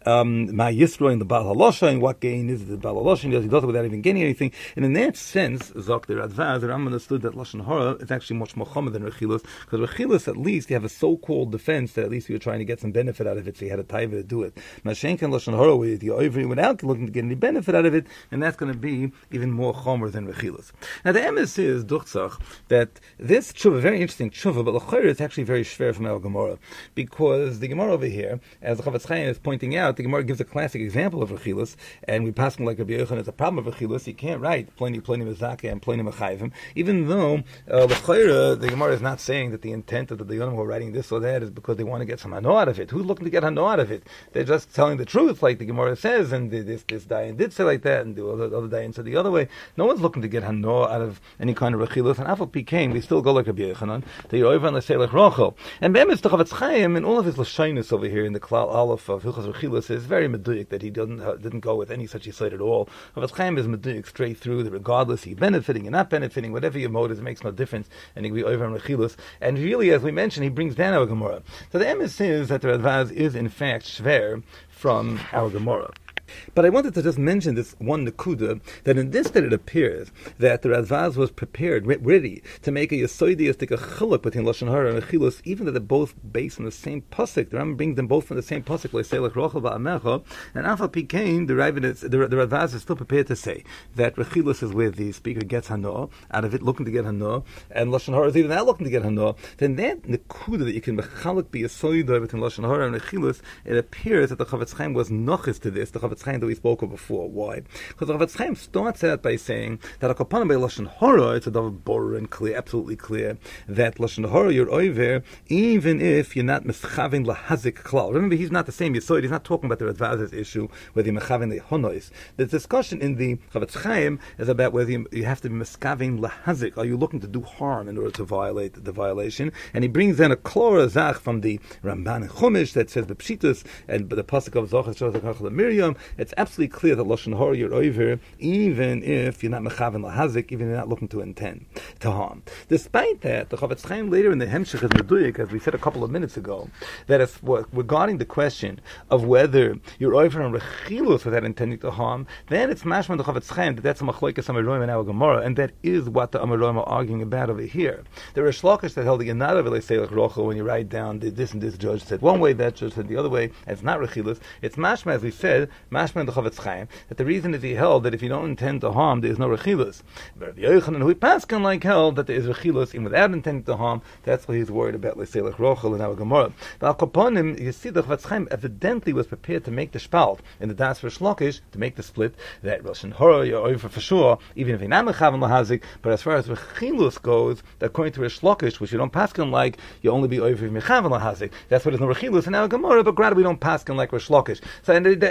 Ma Yisro in the Baal halosha, and what gain is the Baal halosha? He does it without even gaining anything. And in that sense, Zok the Radvaz, the Rambam understood that lashon hara is actually much more chomer than rechilus, because rechilus at least you have a so-called defense that at least you're trying to get some benefit out of it, so you had a taiva to do it. Mashenk and lashon hara, where you're over without looking to get any benefit out of it, and that's going to be even more chomer than rechilus. Now the emes is duchzach that this tshuva, very interesting tshuva, but l'chayr it's actually very shver from our Gemara, because the Gemara over here, as the Chavetz Chaim is pointing out, the Gemara gives a classic example of rechilus, and we pass him like Rabbi Yochanan, it's a problem of rechilus. You can't write pleni mezaka and pleni mechayvim, even though l'chayr the Gemara is not saying that the intent of the Yonim who are writing this or that is because they want to get some hano out of it. Who's looking to get hano out of it? They're just telling the truth, like the Gemara says, and this Dayan did say like that, and the other Dayan said the other way. No one's looking to get hano out of any kind of rechilus, and afal pikein, we still go like Rabbi Yochanan, that you're over on the Seilach Rochel. And Be'emes, the Chavetz Chaim, in all of his lashonis over here in the Klal Aleph of Hilchos Rechilus, is very meduyik that he didn't go with any such yesod at all. Chavetz Chaim is meduyik straight through, that regardless, he's benefiting and not benefiting, whatever your motive, it makes no difference, and he can be over on Rechilus. And really, as we mentioned, he brings down our Gemara. So the emes is that the Radvaz is in fact shver from our Gemara. But I wanted to just mention this one nekuda, that in this that it appears that the Radvaz was prepared, ready, to make a yesoidistic chiluk between lashon hara and rechilus, even though they're both based on the same pasuk. The Rambam brings them both from the same pasuk, like Seilach Rochel Ba'amecha, and afal pikein, the Radvaz is still prepared to say that rechilus is where the speaker gets hano out of it, looking to get hano, and lashon hara is even not looking to get hano. Then that nekuda that you can mechaluk be yesoidah between lashon hara and rechilus, it appears that the Chavetz Chaim was nochis to this. The Chavetz Chaim that we spoke of before. Why? Because the Chavetz Chaim starts out by saying that a kapanim by lashon hara, it's a davar bor and clear, absolutely clear, that lashon hara you're over even if you're not meschavin lahazik klal. Remember, he's not the same yesod. He's not talking about the Radvaz's issue whether you're mechavin the honois. The discussion in the Chavetz Chaim is about whether you have to be meskavin lahazik. Are you looking to do harm in order to violate the violation? And he brings in a klora zach from the Ramban and Chumash that says the pshitus and the pasuk of Zochar shows the Miriam. It's absolutely clear that lashon hara you're over even if you're not mechavin lahazik, even if you're not looking to intend to harm. Despite that, the Chavetz Chaim later in the Hemshech is meduyik, as we said a couple of minutes ago, that is regarding the question of whether you're over on rechilus without intending to harm, then it's mashman the Chavetz Chaim that that's a machlokes Amoraim in our Gemara, and that is what the Amoraim are arguing about over here. There are Shlakish that held that you're not over like Seilach Rochel when you write down this and this judge said one way, that judge said the other way, and it's not rechilus. It's mashma, as we said, mashma the Chavetz Chaim, that the reason is he held that if you don't intend to harm, there is no rechilus. But Rabbi Yochanan, who paskin like held that there is rechilus even without intending to harm, that's why he's worried about like Seilach Rochel in our Gemara. But al kaponim, you see the Chavetz Chaim evidently was prepared to make the spalt in the Das for Shlokish, to make the split, that lashon hara you're over for sure, even if you're not mechavin lahazik. But as far as rechilus goes, according to Rish Lakish, which you don't paskin like, you only be over if mechavin lahazik. That's why there's no rechilus in our Gemara, but rather we don't paskin like Rish Lakish. So and the concept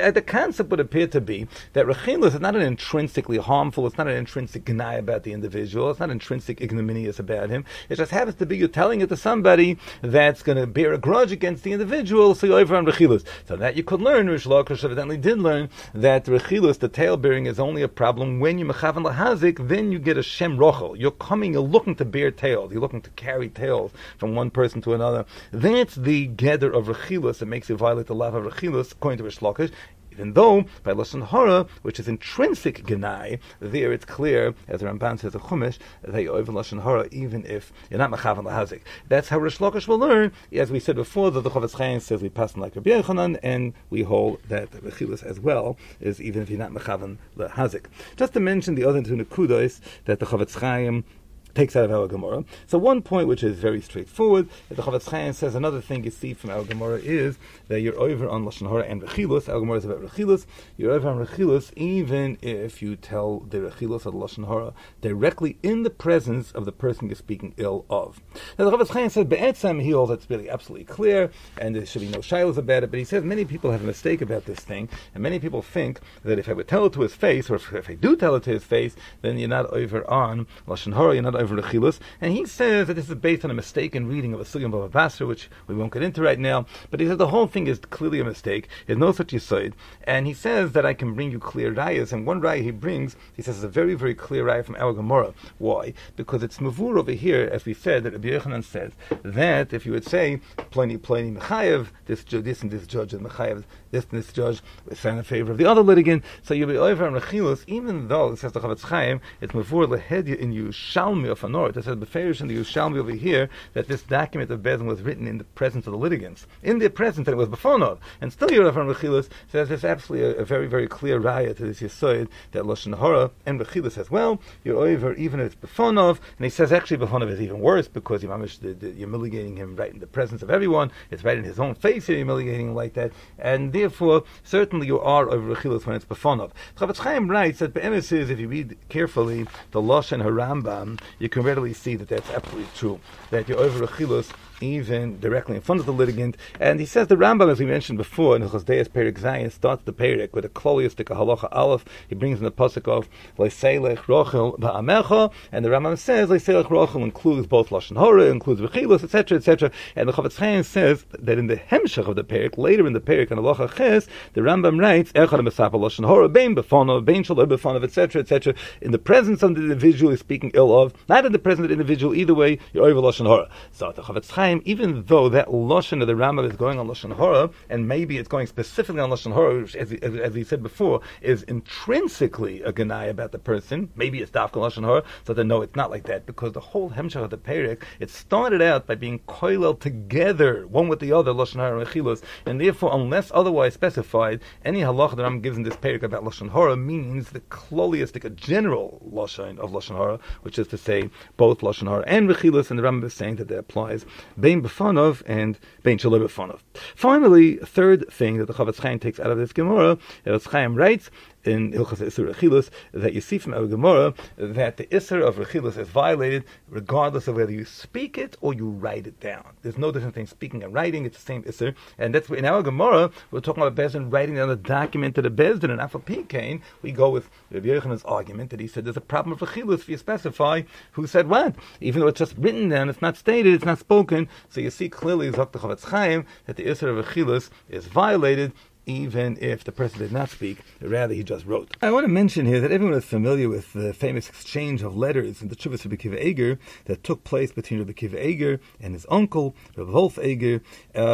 concept would appear to be that Rechilus is not an intrinsically harmful, it's not an intrinsic gnai about the individual, it's not intrinsic ignominious about him. It just happens to be you're telling it to somebody that's going to bear a grudge against the individual, so you're over on Rechilus. So that you could learn, Rish Lakish evidently did learn, that Rechilus, the tail bearing, is only a problem when you mechavan lahazik, then you get a shem rochel. You're looking to bear tails, you're looking to carry tails from one person to another. That's the gather of Rechilus that makes you violate the law of Rechilus, according to Rish Lakish. Even though, by Lashon Hara, which is intrinsic Genai, there it's clear, as the Ramban says in Chumash, that you're over Lashon Hara even if you're not Mechavan Lahazik. That's how Rish Lakish will learn, as we said before, that the Chofetz Chaim says we pass like Rabbi Yochanan, and we hold that Rechilus as well is even if you're not Mechavan Lahazik. Just to mention the other two Nekudos that the Chofetz Chaim takes out of our Gemara. So one point which is very straightforward, that the Chofetz Chaim says another thing you see from our Gemara is that you're over on Lashon Hara and Rechilus. Our Gemara is about Rechilus. You're over on Rechilus even if you tell the Rechilus or the Lashon Hara directly in the presence of the person you're speaking ill of. Now the Chofetz Chaim says Be'etzem he holds that's really absolutely clear and there should be no shilos about it, but he says many people have a mistake about this thing, and many people think that if I would tell it to his face, or if I do tell it to his face, then you're not over on Lashon Hara, you're not over Rechilus, and he says that this is based on a mistaken reading of a Sugya Bava Basra, which we won't get into right now, but he says the whole thing is clearly a mistake, there's no such yesod, and he says that I can bring you clear rayas, and one raya he brings, he says is a very, very clear raya from our Gemara. Why? Because it's mavur over here, as we said, that Rabbi Yochanan says, that if you would say, Pliny Mechayev, this and this judge is Mechayev, this and this judge is found in favor of the other litigant, so you'll be over on Rechilus, even though, says the Chofetz Chaim, it's mavur lehedya in Yerushalmi of Anor. It says Beferish in the Yerushalmi over here that this document of Bezin was written in the presence of the litigants, in their presence, and it was befonov. And still, you're over on Rechilus says there's absolutely a very, very clear raya to this yesod that Lashon Hara and Rechilus says, well, you're over even if it's befonov, and he says actually befonov is even worse because you're humiliating him right in the presence of everyone. It's right in his own face you're humiliating him like that, and therefore certainly you are over Rechilus when it's befonov. Chofetz Chaim writes that be'emes is, if you read carefully the Lashon Harambam, you can readily see that that's absolutely true, that you're over Rechilus even directly in front of the litigant. And he says the Rambam, as we mentioned before, in the Chosdeus Perek Zayin, starts the Perek with a kloliistic halacha aleph. He brings in the pasuk of Leiselech Rochel Ba'amecha, and the Rambam says Leiselech Rochel includes both Lashon Hara, includes Rechilus, etc., etc. And the Chofetz Chaim says that in the Hemshech of the Perek, later in the Perek on halacha Ches, the Rambam writes Echad Mesapa Lashon Hara Bein Befonov Bein Shalom Befonov, etc., etc. In the presence of the individual he's speaking ill of, not in the presence of the individual. Either way, you're over Lashon Hara. So the Chofetz Chaim, even though that Lashon of the Rambam is going on Lashon Hara, and maybe it's going specifically on Lashon Hara, which, as we said before, is intrinsically a Genai about the person, maybe it's Dafka Lashon Hara, so then no, it's not like that, because the whole Hemshach of the Perek, it started out by being koilel together, one with the other, Lashon Hara and Rechilus, and therefore, unless otherwise specified, any halacha that Rambam gives in this Perek about Lashon Hara means the kloliistic, a general Lashon of Lashon Hara, which is to say, both Lashon Hara and Rechilus, and the Rambam is saying that applies Bein Befonov and Bein Shalom Befonov. Finally, a third thing that the Chofetz Chaim takes out of this Gemara, the Chofetz Chaim writes in Hilchos Isur Rechilus that you see from our Gemara that the Isur of Rechilus is violated regardless of whether you speak it or you write it down. There's no difference between speaking and writing, it's the same Isur. And that's in our Gemara, we're talking about Bezdin writing down the document to the Bezdin, and Afal Pikain, we go with Rabbi Yochanan's argument that he said there's a problem of Rechilus if you specify who said what. Even though it's just written down, it's not stated, it's not spoken, so you see clearly, Zok the Chofetz Chaim, that the Isur of Rechilus is violated even if the person did not speak, rather he just wrote. I want to mention here that everyone is familiar with the famous exchange of letters in the Tshuvas Rabbi Akiva Eiger that took place between Rabbi Akiva Eiger and his uncle, Rabbi Wolf Eiger,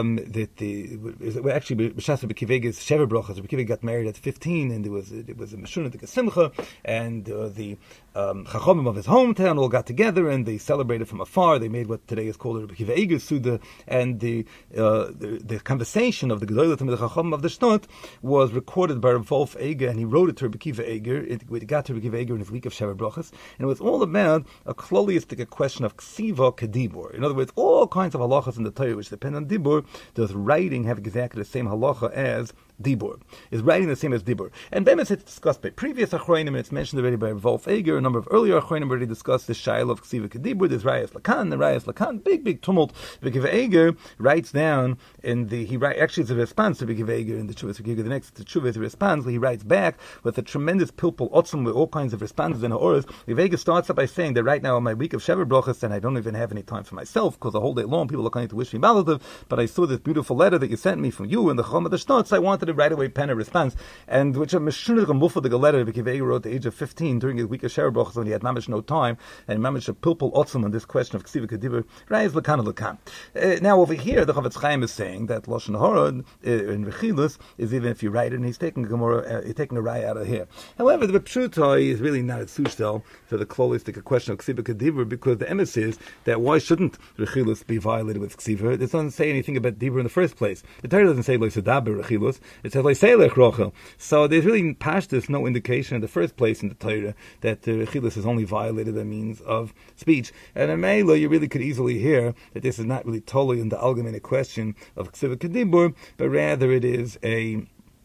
actually B'shas Rabbi Akiva Eiger's Shever Brachas. Rabbi Akiva got married at 15, and it was a Meshuna de Simcha, and the Chachamim of his hometown all got together, and they celebrated from afar. They made what today is called Rabbi Akiva Eiger's Suda, and the conversation of the Gedolim and the Chachamim of the Shnot was recorded by Rav Wolf Eiger, and he wrote it to Rabbi Akiva Eiger. It got to Rabbi Akiva Eiger in his week of Shever Brachas, and it was all about a kloliistic question of ksiva kedibur. In other words, all kinds of halachas in the Torah which depend on dibur, does writing have exactly the same halacha as dibur, is writing the same as dibur. And Bemis, it's discussed by previous achronim, and it's mentioned already by Wolf Eger. A number of earlier achronim already discussed the shaila of ksiva kedibur. There's Rayas Lakan, the Rayas Lakan, big tumult. Bekiv Eger writes down actually it's a response to Bekiv Eger in the Chuvas Bekiv. The next Chuvah is a response where he writes back with a tremendous pilpul otzum with all kinds of responses and ha'oras. Bekiv Eger starts up by saying that right now on my week of Shever Brachas, and I don't even have any time for myself because the whole day long people are coming to wish me Malativ, but I saw this beautiful letter that you sent me from you and the Chacham of the Shnot, so I wanted to right away pen a response, and which a Meshunig Mufadig letter Bekiv Eger wrote at the age of 15 during his week of Shever Brachas when he had mamish no time, and mamish a pilpul otzum on this question of Ksiva Kedibur, Rayas Lakan Lakan. Now over here, the Chavetz Chaim is saying that Lashon Hara in Rechilus is even if you write it, and he's taking a raya out of here. However, the Pshutai is really not a tzushtel for the klolistic question of Ksiva Kedibur, because the emes is that why shouldn't Rechilus be violated with Ksiva? It doesn't say anything about Dibur in the first place. The Torah doesn't say Loisedaber Rechilus, it says Loiselech Rochel. So there's really pashtus no indication in the first place in the Torah that Rechilus is only violated by means of speech. And in Mela, you really could easily hear that this is not really totally in the Algemeine question of Ksiva Kedibur, but rather it is a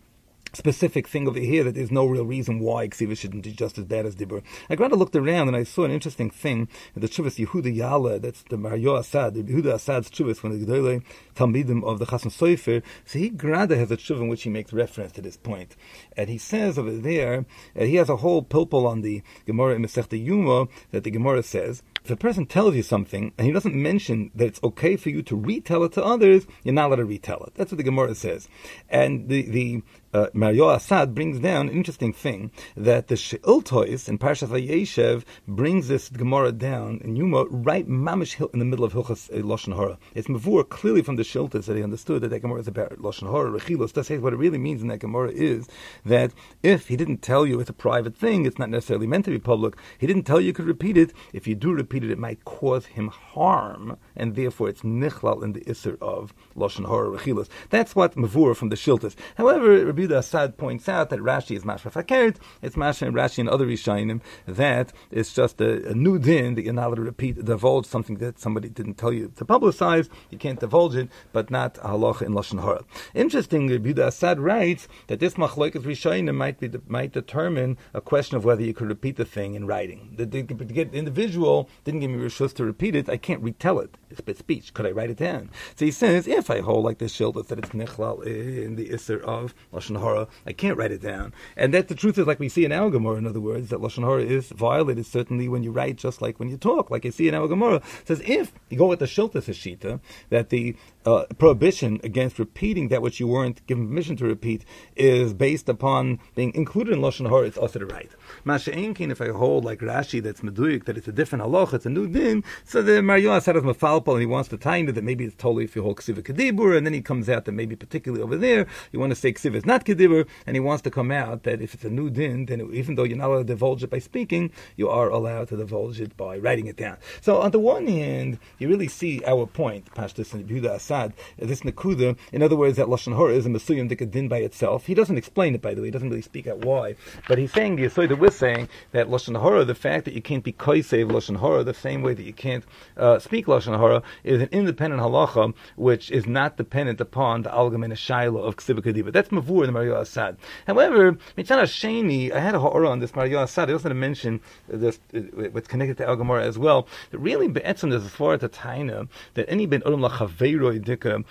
specific thing over here that there's no real reason why Ksiva shouldn't be just as bad as Dibur. I kind of looked around and I saw an interesting thing in the Chuvas Yehuda Yala, that's the Mario Assad, the Yehuda Assad's Chuvas, one of the Gedolei Talmidim of the Chasam Sofer. So he Grada has a Chuv in which he makes reference to this point. And he says over there, he has a whole pilpul on the Gemara in Masechta Yuma, that the Gemara says, if a person tells you something and he doesn't mention that it's okay for you to retell it to others, you're not allowed to retell it. That's what the Gemara says. And the Mario Assad brings down an interesting thing, that the She'iltois in Parashat Vayeshev brings this Gemara down in Yuma right mamish in the middle of Hilchas Lashon Hara. It's mavur clearly from the She'iltos that he understood that Gemara is about Lashon Hara, Rechilos. That says what it really means in that Gemara is that if he didn't tell you it's a private thing, it's not necessarily meant to be public, he didn't tell you could repeat it, if you do repeat it, it might cause him harm, and therefore it's nichlal in the Isser of Lashon Hara, Rechilos. That's what mavur from the She'iltos. However, Rabbi Yehuda Assad points out that Rashi is mashma fakert. It's mashma and Rashi and other Rishonim that it's just a new din that you're not allowed to repeat, divulge something that somebody didn't tell you to publicize. You can't divulge it, but not halacha in Lashon Hara. Interesting, Rabbi Yehuda Assad writes that this machlokes Rishonim might determine a question of whether you could repeat the thing in writing. The individual didn't give me reshus to repeat it. I can't retell it. It's speech. Could I write it down? So he says, if I hold like this She'iltos that it's nichlal in the Isser of Lashon Hara, I can't write it down. And that the truth is, like we see in our Gemara, in other words, that Lashon Hara is violated certainly when you write, just like when you talk, like you see in our Gemara. It says, if you go with the She'iltos Hashita, that the prohibition against repeating that which you weren't given permission to repeat is based upon being included in Lashon Hara, it's also to write. Masha'enkin, if I hold like Rashi, that's meduyik, that it's a different halach, it's a new din, so the Mario Assad is mafalpal, and he wants to tie into that maybe it's totally if you hold Ksiva Kedibur, and then he comes out that maybe particularly over there, you want to say Ksiva is not Kedibur, and he wants to come out that if it's a new din, then even though you're not allowed to divulge it by speaking, you are allowed to divulge it by writing it down. So on the one hand, you really see our point, Pashtus and Yehuda Assad, this Nakuda, in other words, that Lashon Hara is a Mesuyim Dika din by itself. He doesn't explain it, by the way, he doesn't really speak out why, but he's saying, that we're saying that Lashon Hara, the fact that you can't be koisev Lashon Hara, the same way that you can't speak Lashon Hara, is an independent halacha, which is not dependent upon the Algemeine Shaila of Ksiva Kedibur. That's Mavur in the Mario Assad. However, Mitzana Sheni, I had a ha'ara on this Mario Assad. I also want to mention this, what's connected to Al Gemara as well, that really be'etzim is as far as the taina, that any ben odom lachaveiroi dika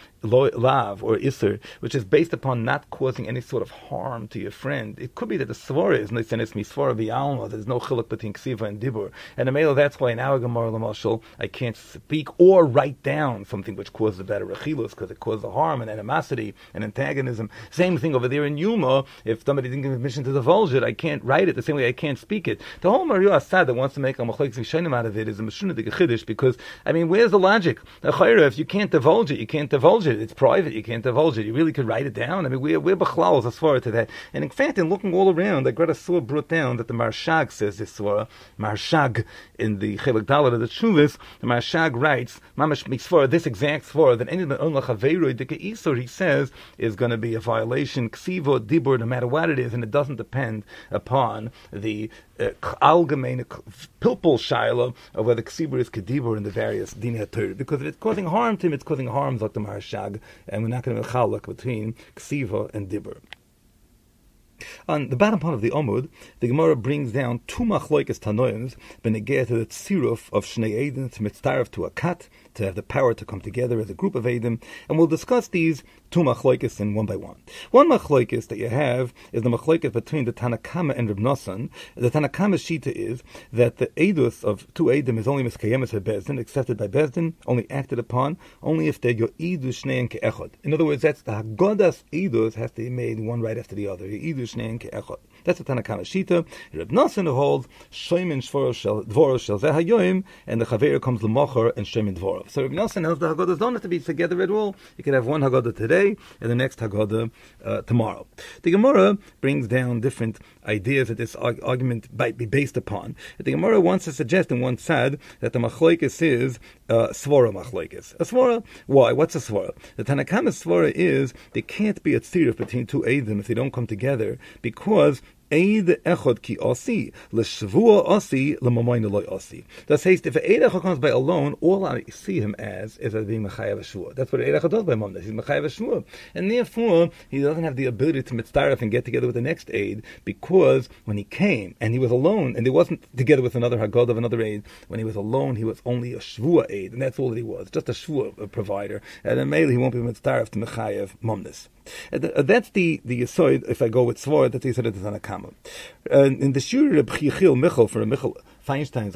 lav or iser, which is based upon not causing any sort of harm to your friend. It could be that the svara is nisenes misvara b'alma. There's no chiluk between ksiva and dibur, and the male. That's why in our Gemara Lamashal I can't speak or write down something which causes a better rechilus because it causes harm and animosity and antagonism. Same thing over there in Yuma. If somebody didn't give permission to divulge it, I can't write it the same way I can't speak it. The whole Mario Assad that wants to make a machlokes v'shaynim out of it is a meshuna de gechidish, because I mean, where's the logic? If you can't divulge it, you can't divulge it. It's private. You can't divulge it. You really could write it down. I mean, we're b'chlaus as far to that. And in fact, in looking all around, I got a surah brought down that the Marshag says this surah, Marshag in the Chelik Dalet of the Shuvas, the Marshag writes, Mamash Mitzvah, this exact svara, that any Isur, he says, is going to be a violation, Ksivo, Dibur, no matter what it is, and it doesn't depend upon the allgemeine pilpul shaila of whether Ksibur is Kedibur in the various Dinei HaTorah. Because if it's causing harm to him, it's causing harm, like the Marshag, and we're not going to chalak between Ksiva and Dibur. On the bottom part of the Omud, the Gemara brings down two machloikes tanoims benegeh to the tziruf of Shnei Eidim to mitzdaref to a kat, to have the power to come together as a group of Eidim, and we'll discuss these two machloikes in one by one. One machloikes that you have is the machloikes between the Tanakama and Reb Nosson. The Tanakama shita is that the Eidus of two Eidim is only miskayemes bezdin, accepted by bezdin, only acted upon, only if they're yo'idu shneim ke'echad. In other words, that's the Haggadas Eidus has to be made one right after the other. Yo'idu shneim ke'echad. That's the Tanakama shita. Reb Nosson holds shoymin dvoros shel zeh hayoim, and the chaver comes l'mocher and shoymin dvoros. So Reb Nosson holds the Haggadas don't have to be together at all. You can have one Haggadah today and the next Haggadah tomorrow. The Gemara brings down different ideas that this argument might be based upon. The Gemara wants to suggest in one side that the machlokes is svara machlokes. A svara, why? What's a svara? The Tanakama svara is there can't be a tziruf between two eidim if they don't come together, because Eid echad ki asi, l'shvua asi, l'mamayna loy asi. That says, if an Eid echad comes by alone, all I see him as is being mechayev shvua. That's what Eid echad does by Mamdas. He's mechayev shvua, and therefore he doesn't have the ability to mitzdaref and get together with the next Eid, because when he came and he was alone, and he wasn't together with another Haggadah of another Eid, when he was alone, he was only a shvua Eid, and that's all that he was, just a shvua provider. And then maybe he won't be mitzdaref to mechayev Mamdas. That's the Yesod, if I go with Svor, that's the Yesod of the Tanakama. In the Shur Reb Chichil Michal, for a Michal Feinstein,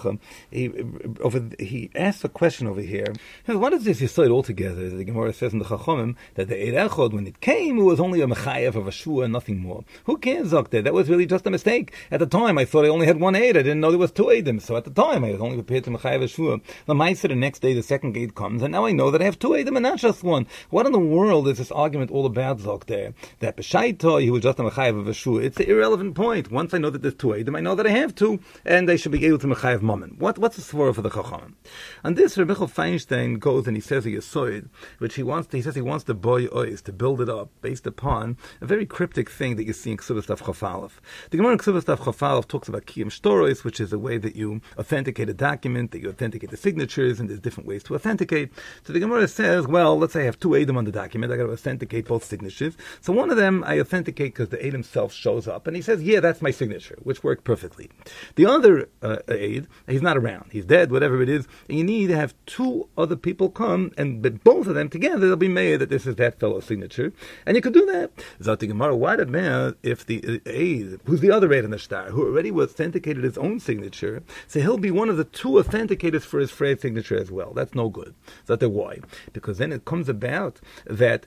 he asks a question over here. What is this Yesod altogether? The Gemara says in the Chachomim that the Eid Echad, when it came, it was only a Mechayev of a Shua and nothing more. Who cares, Zokte? That was really just a mistake. At the time, I thought I only had one Eid. I didn't know there was two Eidim. So at the time, I was only prepared to Mechayev a Shua. The Ma'aser, the next day, the second Eid comes, and now I know that I have two Eidim and not just one. What in the world is this argument all about, Zokte? That B'shaita, he was just a Mechayev of a Shua. It's an irrelevant point. Once I know that there's two Eidim, I know that I have two, and they should be able to Mechayev Mammon. What's the svara for the Chachamim? And this, Reb Michal Feinstein goes and he says a Yesod, which he says he wants to boy ois, to build it up, based upon a very cryptic thing that you see in Ksubas Daf Chaf Aleph. The Gemara in Ksubas Daf Chaf Aleph talks about Kiyum Shtoros, which is a way that you authenticate a document, that you authenticate the signatures, and there's different ways to authenticate. So the Gemara says, well, let's say I have two Eidim on the document, I got to authenticate both signatures. So one of them I authenticate because the Eid himself shows up, and he says, yeah, that's my signature, which worked perfectly. The other Eid, he's not around, he's dead, whatever it is, and you need to have two other people come, and both of them together, they'll be made that this is that fellow's signature, and you could do that. Zati Gemara, why did man, if the Eid, who's the other Eid in the star, who already authenticated his own signature, so he'll be one of the two authenticators for his Fred signature as well. That's no good. Zati, why? Because then it comes about that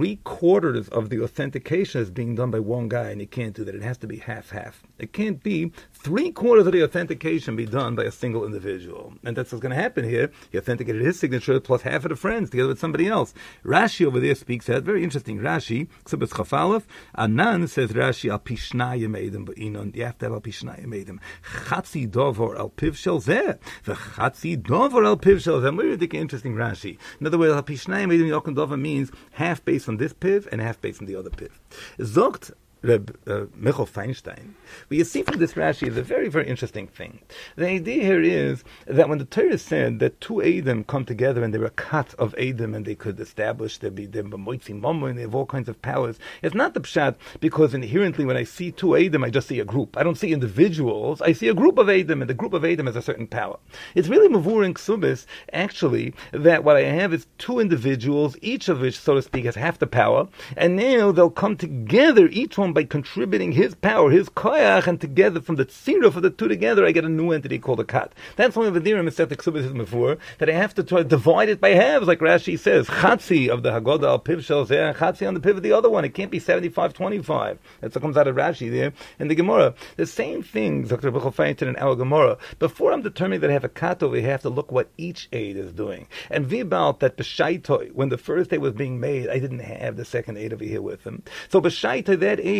3/4 of the authentication is being done by one guy, and you can't do that. It has to be half-half. It can't be 3/4 of the authentication be done by a single individual. And that's what's going to happen here. He authenticated his signature plus half of the friends together with somebody else. Rashi over there speaks that. Very interesting. Rashi, Ksubas Chaf Aleph, Anan says Rashi, al pishnaya meidim ba'inon. You have to have al pishnaya meidim. Chatzi dovor al piv shel zeh. V'chatzi dovor al piv shel zeh. Very interesting Rashi. In other words, al pishnaya meidim yokon dovor means half based on this piv and half based on the other piv. Zogt Reb Michal Feinstein. What you see from this Rashi is a very, very interesting thing. The idea here is that when the Torah said that two Eidim come together and they're a cut of Eidim and they could establish there be moitzi mamo and they have all kinds of powers, it's not the pshat because inherently when I see two Eidim I just see a group. I don't see individuals. I see a group of Eidim, and the group of Eidim has a certain power. It's really mavur in Ksubis actually that what I have is two individuals, each of which, so to speak, has half the power, and now they'll come together, each one by contributing his power, his koyach, and together from the tziruf of the two together, I get a new entity called a kat. That's one of the dirim is before that I have to try to divide it by halves, like Rashi says, chatzi of the Haggadah al piv shel zeh, and chatzi on the piv of the other one. It can't be 75-25. That's what comes out of Rashi there in the Gemara. The same thing, Dr. Michal Feinstein in our Gemara. Before I'm determining that I have a kat over here, I have to look what each aid is doing. And vi about that b'shaitoi, when the first aid was being made, I didn't have the second aid over here with him. So b'shaitoi, that aid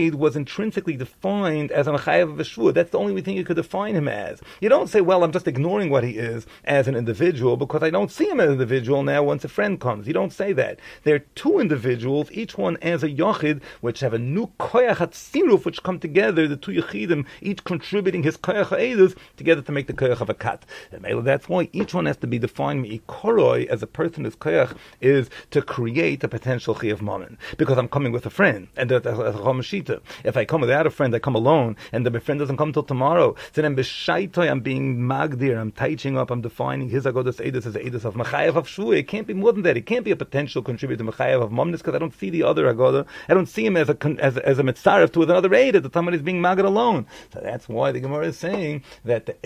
aid was intrinsically defined as a mechayev of a shvua. That's the only thing you could define him as. You don't say, well, I'm just ignoring what he is as an individual because I don't see him as an individual now once a friend comes. You don't say that. There are two individuals, each one as a yochid, which have a new koyach hatziruf, which come together, the two yochidim, each contributing his koyach ha'edus together to make the koyach of a kat. And that's why each one has to be defined mi'ikoroi as a person whose koyach is to create a potential chiyuv mammon. Because I'm coming with a friend, and that's a chomashita. If I come without a friend, I come alone, and my friend doesn't come till tomorrow. So then b'shaitoi, I'm being magdir, I'm teaching up, I'm defining his agodas edus as edus of mechayev of shvua. It can't be more than that. It can't be a potential contributor to mechayev of mamnis because I don't see the other agoda. I don't see him as a mitzaref to another aid at the time when he's being magid alone. So that's why the Gemara is saying that the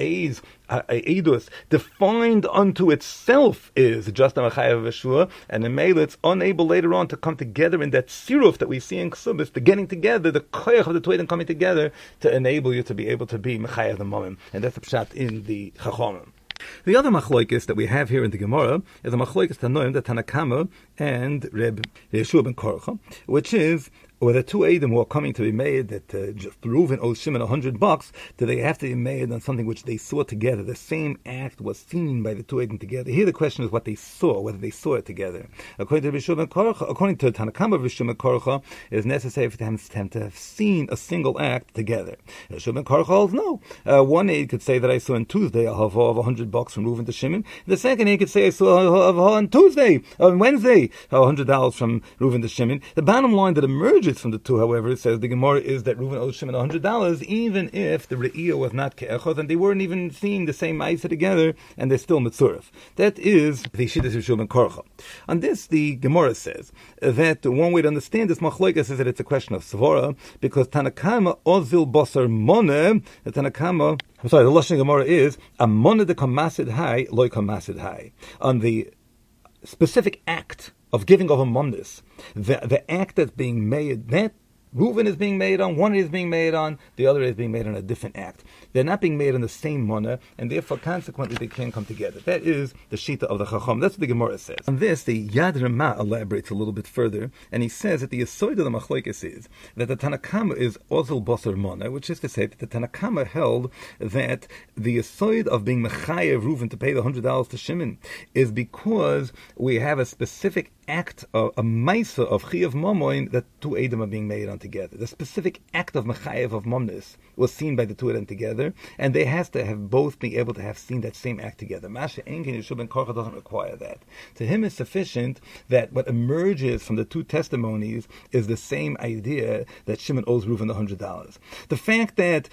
edus defined unto itself is just a mechayev of shvua, and in Mela it's unable later on to come together in that siruf that we see in Ksubis, the getting together, the koyach of the Tuedim coming together to enable you to be able to be mechayev the mamim, and that's the pshat in the Chachomim. The other machlokes that we have here in the Gemara is a machlokes Tanoim, the Tanakama and Reb Yeshua ben Korcha, which is whether two Eidim who are coming to be made, that Reuven owes Shimon $100, do they have to be made on something which they saw together? The same act was seen by the two Eidim together. Here the question is what they saw, whether they saw it together. According to Tanakama, Rishon ben Korcha, it is necessary for them to have seen a single act together. Rishon ben Korcha holds no. One Eid could say that I saw on Tuesday a hava of $100 from Reuven to Shimon. The second Eid could say I saw a hava on Tuesday, on Wednesday, $100 from Reuven to Shimon. The bottom line that emerges from the two, however, it says the Gemara is that Reuven owes Shimon $100, even if the Re'iyah was not Ke'echot, and they weren't even seeing the same Ma'isa together, and they're still Mitzurif. That is the Shittas of Shimon Korcha. On this, the Gemara says that one way to understand this Machlokes is that it's a question of Svara, because Tanakama Ozil Basar Mone, the Tanakama, the Lashon Gemara is, Amone de Kamasid Hai, Loi Kamasid Hai. On the specific act of giving of a mondis, the act that's being made, that Reuven is being made on, one is being made on, the other is being made on a different act. They're not being made on the same mana, and therefore, consequently, they can't come together. That is the Shita of the Chacham. That's what the Gemara says. On this, the Yad Ramah elaborates a little bit further, and he says that the Yesod of the Machlokes is that the Tanakama is Ozel Basar Mana, which is to say that the Tanakama held that the Yesod of being Mechayev Reuven to pay the $100 to Shimon is because we have a specific act, a Maisa of Chiyav Mamoin, that two Eidim are being made on together. The specific act of Mechayev of Momnis was seen by the two of them together, and they has to have both be able to have seen that same act together. Masha Enkin Yeshua ben Korcha doesn't require that. To him it's sufficient that what emerges from the two testimonies is the same idea that Shimon owes Reuven $100. The fact that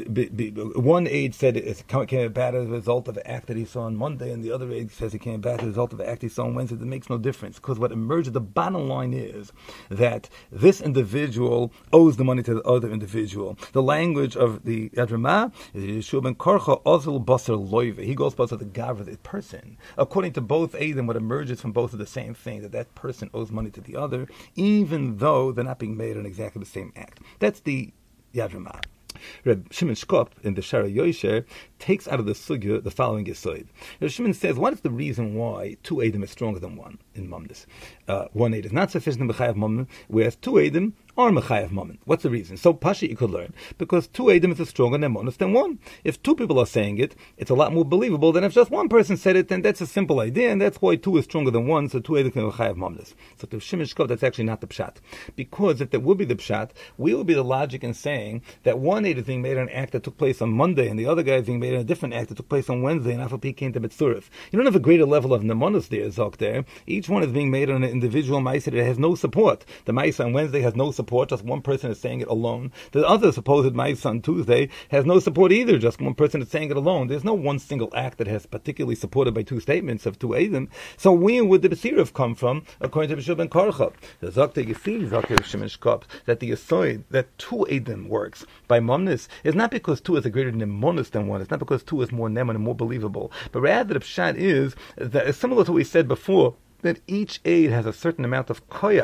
one aide said it came about as a result of an act that he saw on Monday, and the other aide says it came about as a result of an act he saw on Wednesday, that makes no difference, because what emerges, the bottom line is that this individual owes the money to the other individual. The language of the Yad Ramah is Yeshua ben Korcha Ozil Basar Loive. He goes basar the Gavra, the person. According to both Eidim, what emerges from both of the same thing, that person owes money to the other, even though they're not being made on exactly the same act. That's the Yad Ramah. Reb Shimon Shkop in the Shara Yosher takes out of the sugya the following yesod. Reb Shimon says, what is the reason why two Eidim is stronger than one in Mamdis? One Eid is not sufficient in Mechayev Mamon, whereas two Eidim are Mechayev Mamon. What's the reason? So Pashi you could learn, because two Eidim is stronger than Monos than one. If two people are saying it, it's a lot more believable than if just one person said it, then that's a simple idea, and that's why two is stronger than one, so two Eidim can be Mechayev Mamdis. So to Shimon Shkop, that's actually not the pshat. Because if that would be the pshat, we would be the logic in saying that one Eid is being made on an act that took place on Monday, and the other guy is being made on a different act that took place on Wednesday, and Afal came to Mitzurif. You don't have a greater level of Nemonos there, Zok there. Each one is being made on an individual Maisa that has no support. The Maisa on Wednesday has no support, just one person is saying it alone. The other supposed Maisa on Tuesday has no support either, just one person is saying it alone. There's no one single act that has particularly supported by two statements of two Eidim. So where would the Besirif come from, according to Bishop ben Korcha? The Zokta Yefil, Zokta Shimon Shkop, that the Yesoid, that two Eidim works by Momnis, is not because two is a greater Nemonis than one. It's not because two is more Nemon and more believable. But rather the pshat is that, similar to what we said before, that each aid has a certain amount of koyach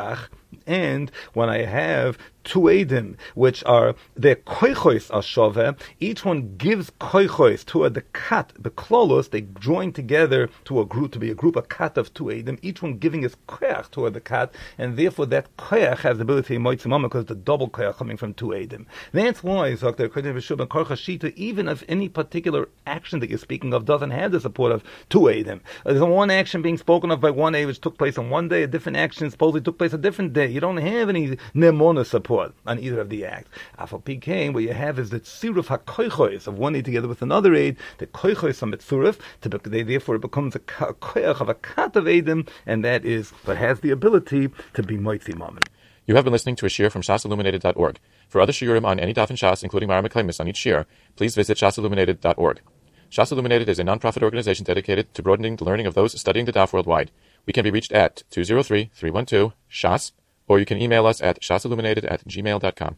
And when I have two Eidim, which are their koichos are shove, each one gives koichos to the kat, the klolos, they join together to be a group, a kat of two Eidim, each one giving his koyach toward the kat, and therefore that koyach has the ability to moitzi mama because the double koyach coming from two Eidim. That's why, even if any particular action that you're speaking of doesn't have the support of two Eidim, there's one action being spoken of by one Eid which took place on one day, a different action supposedly took place a different day. You don't have any nemona support on either of the acts. Afal Pikein, what you have is the tziruf hakoichos of one aid together with another aid, the koichos on mitzuruf, therefore it becomes a koich of a kat of Eidim, and that is what has the ability to be moitzi mammon. You have been listening to a shiur from shasilluminated.org. For other shiurim on any daf in Shas, including Mara Meklemis on each shiur, please visit shasilluminated.org. Shas Illuminated is a non-profit organization dedicated to broadening the learning of those studying the daf worldwide. We can be reached at 203-312-SHAS, or you can email us at shasilluminated@gmail.com.